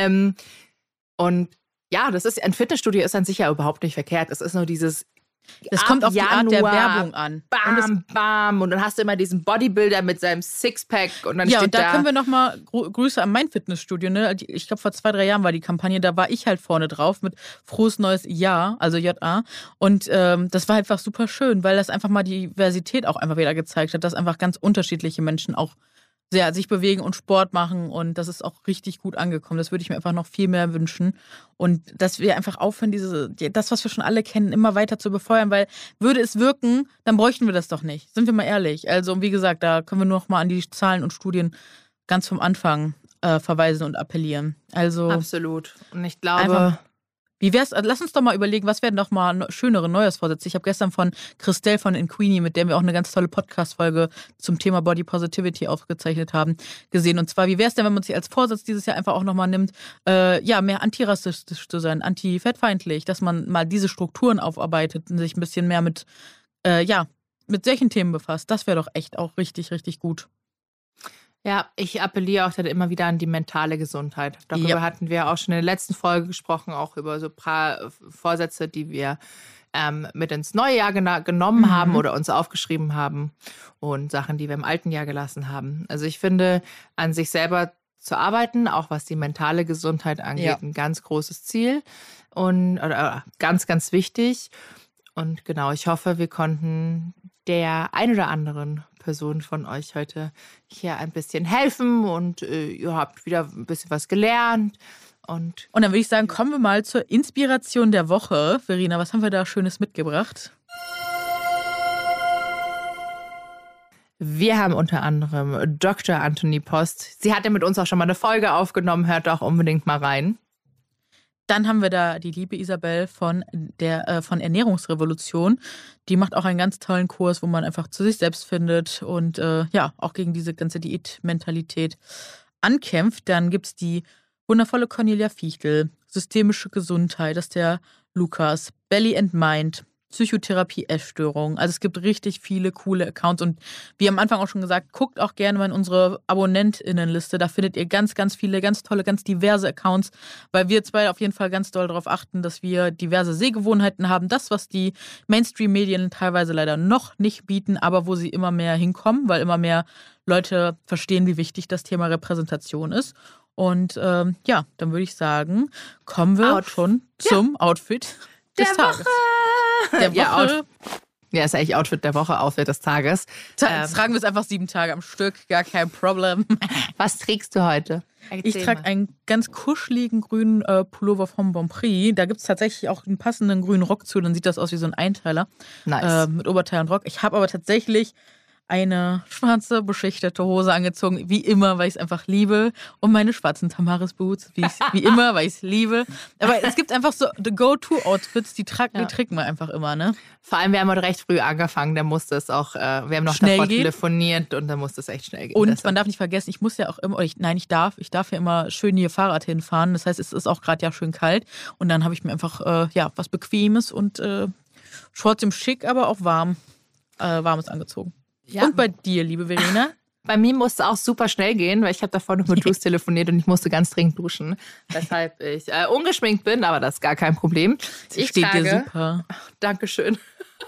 Und ja, ein Fitnessstudio ist an sich ja überhaupt nicht verkehrt. Es ist nur dieses Es kommt auf die Art der Werbung an. Bam, bam. Und dann hast du immer diesen Bodybuilder mit seinem Sixpack. Und dann steht und da können wir nochmal Grüße an mein Fitnessstudio. Ne? Ich glaube, vor 2-3 Jahren war die Kampagne. Da war ich halt vorne drauf mit Frohes neues Jahr, also JA. Und das war einfach super schön, weil das einfach mal die Diversität auch einfach wieder gezeigt hat, dass einfach ganz unterschiedliche Menschen auch sehr sich bewegen und Sport machen und das ist auch richtig gut angekommen. Das würde ich mir einfach noch viel mehr wünschen und dass wir einfach aufhören, das, was wir schon alle kennen, immer weiter zu befeuern, weil würde es wirken, dann bräuchten wir das doch nicht. Sind wir mal ehrlich. Also wie gesagt, da können wir nur noch mal an die Zahlen und Studien ganz vom Anfang verweisen und appellieren. Also absolut. Und ich glaube, wie wär's? Lass uns doch mal überlegen, was wären doch mal schönere Neujahrsvorsätze. Ich habe gestern von Christelle von Inquini, mit der wir auch eine ganz tolle Podcast-Folge zum Thema Body Positivity aufgezeichnet haben, gesehen. Und zwar, wie wäre es denn, wenn man sich als Vorsatz dieses Jahr einfach auch nochmal nimmt, mehr antirassistisch zu sein, anti-fettfeindlich, dass man mal diese Strukturen aufarbeitet und sich ein bisschen mehr mit solchen Themen befasst. Das wäre doch echt auch richtig, richtig gut. Ja, ich appelliere auch dann immer wieder an die mentale Gesundheit. Darüber hatten wir auch schon in der letzten Folge gesprochen, auch über so ein paar Vorsätze, die wir mit ins neue Jahr genommen haben oder uns aufgeschrieben haben und Sachen, die wir im alten Jahr gelassen haben. Also ich finde, an sich selber zu arbeiten, auch was die mentale Gesundheit angeht, ein ganz großes Ziel und ganz, ganz wichtig. Und genau, ich hoffe, wir konnten der ein oder anderen Person von euch heute hier ein bisschen helfen und ihr habt wieder ein bisschen was gelernt. Und dann würde ich sagen, kommen wir mal zur Inspiration der Woche. Verena, was haben wir da Schönes mitgebracht? Wir haben unter anderem Dr. Anthony Post. Sie hat ja mit uns auch schon mal eine Folge aufgenommen. Hört doch unbedingt mal rein. Dann haben wir da die liebe Isabel von Ernährungsrevolution. Die macht auch einen ganz tollen Kurs, wo man einfach zu sich selbst findet und auch gegen diese ganze Diätmentalität ankämpft. Dann gibt es die wundervolle Cornelia Fichtel, systemische Gesundheit, das ist der Lukas, Belly and Mind, Psychotherapie, Essstörungen. Also es gibt richtig viele coole Accounts und wie am Anfang auch schon gesagt, guckt auch gerne mal in unsere AbonnentInnenliste. Da findet ihr ganz, ganz viele, ganz tolle, ganz diverse Accounts, weil wir zwei auf jeden Fall ganz doll darauf achten, dass wir diverse Sehgewohnheiten haben. Das, was die Mainstream-Medien teilweise leider noch nicht bieten, aber wo sie immer mehr hinkommen, weil immer mehr Leute verstehen, wie wichtig das Thema Repräsentation ist. Und dann würde ich sagen, kommen wir schon zum Outfit des Tages. Der Woche. Ja, ist eigentlich Outfit der Woche, Outfit des Tages. Tragen wir es einfach 7 Tage am Stück, gar kein Problem. Was trägst du heute? Ich trage einen ganz kuscheligen grünen Pullover vom Bonprix. Da gibt es tatsächlich auch einen passenden grünen Rock zu, dann sieht das aus wie so ein Einteiler. Nice. Mit Oberteil und Rock. Ich habe aber tatsächlich eine schwarze, beschichtete Hose angezogen, wie immer, weil ich es einfach liebe. Und meine schwarzen Tamaris-Boots, wie immer, weil ich es liebe. Aber es gibt einfach so the Go-To-Outfits, die trägt man einfach immer, ne? Vor allem, wir haben heute recht früh angefangen, da musste es auch, wir haben noch schnell davor gehen. Telefoniert und da musste es echt schnell gehen. Und deshalb. man darf nicht vergessen, ich muss ja auch immer, ich darf ja immer schön hier Fahrrad hinfahren. Das heißt, es ist auch gerade ja schön kalt. Und dann habe ich mir einfach, was Bequemes und trotzdem schick, aber auch warmes angezogen. Ja. Und bei dir, liebe Verena? Bei mir musste es auch super schnell gehen, weil ich habe davor noch mit Drews telefoniert und ich musste ganz dringend duschen, weshalb ich ungeschminkt bin, aber das ist gar kein Problem. Ich steht dir super. Dankeschön.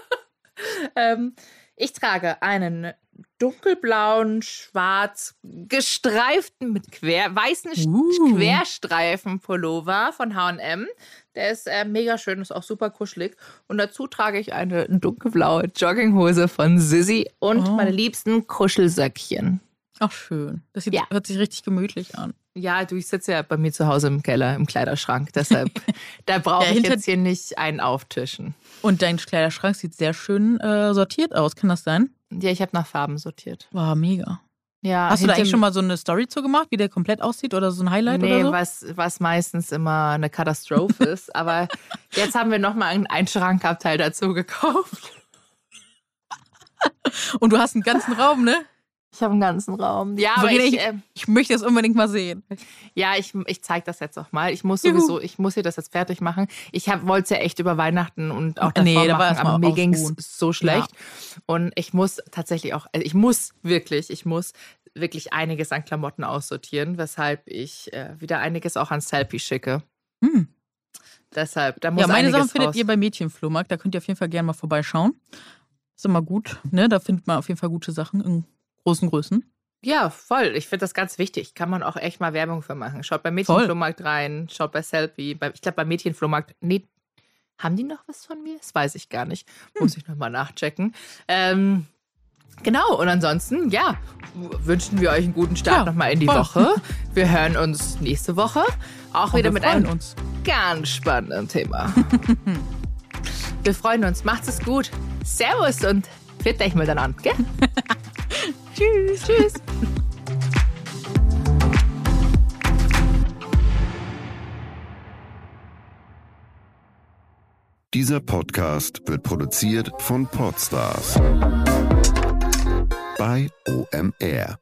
Ich trage einen dunkelblauen, schwarz gestreiften mit weißen Querstreifen-Pullover von H&M. Der ist mega schön, ist auch super kuschelig. Und dazu trage ich eine dunkelblaue Jogginghose von Sissi und meine liebsten Kuschelsöckchen. Ach, schön. Das hört sich richtig gemütlich an. Ja, ich sitze ja bei mir zu Hause im Keller, im Kleiderschrank. Deshalb, da brauche ich jetzt hier nicht einen auftischen. Und dein Kleiderschrank sieht sehr schön sortiert aus. Kann das sein? Ja, ich habe nach Farben sortiert. Wow, mega. Ja, hast du da eigentlich schon mal so eine Story zu gemacht, wie der komplett aussieht oder so ein Highlight oder so? Nee, was meistens immer eine Katastrophe ist. Aber jetzt haben wir nochmal einen Schrankabteil dazu gekauft. Und du hast einen ganzen Raum, ne? Ich habe einen ganzen Raum. Ja, aber ich möchte das unbedingt mal sehen. Ja, ich zeige das jetzt auch mal. Ich muss hier das jetzt fertig machen. Ich wollte es ja echt über Weihnachten und auch davor machen, aber mir ging es so schlecht. Ja. Und ich muss tatsächlich auch, ich muss wirklich einiges an Klamotten aussortieren, weshalb ich wieder einiges auch ans Selfie schicke. Deshalb, da muss meine Sachen raus. findet ihr beim Mädchenflohmarkt. Da könnt ihr auf jeden Fall gerne mal vorbeischauen. Ist immer gut, ne? Da findet man auf jeden Fall gute Sachen in großen Größen. Ja, voll. Ich finde das ganz wichtig. Kann man auch echt mal Werbung für machen. Schaut beim Mädchenflohmarkt rein, schaut bei Selfie. Ich glaube, beim Mädchenflohmarkt, nee, haben die noch was von mir? Das weiß ich gar nicht. Muss ich nochmal nachchecken. Genau, und ansonsten, wünschen wir euch einen guten Start nochmal in die Woche. Wir hören uns nächste Woche. Auch wieder mit einem ganz spannenden Thema. Wir freuen uns. Macht's es gut. Servus und fit euch miteinander, gell? Tschüss. Tschüss. Dieser Podcast wird produziert von Podstars bei OMR.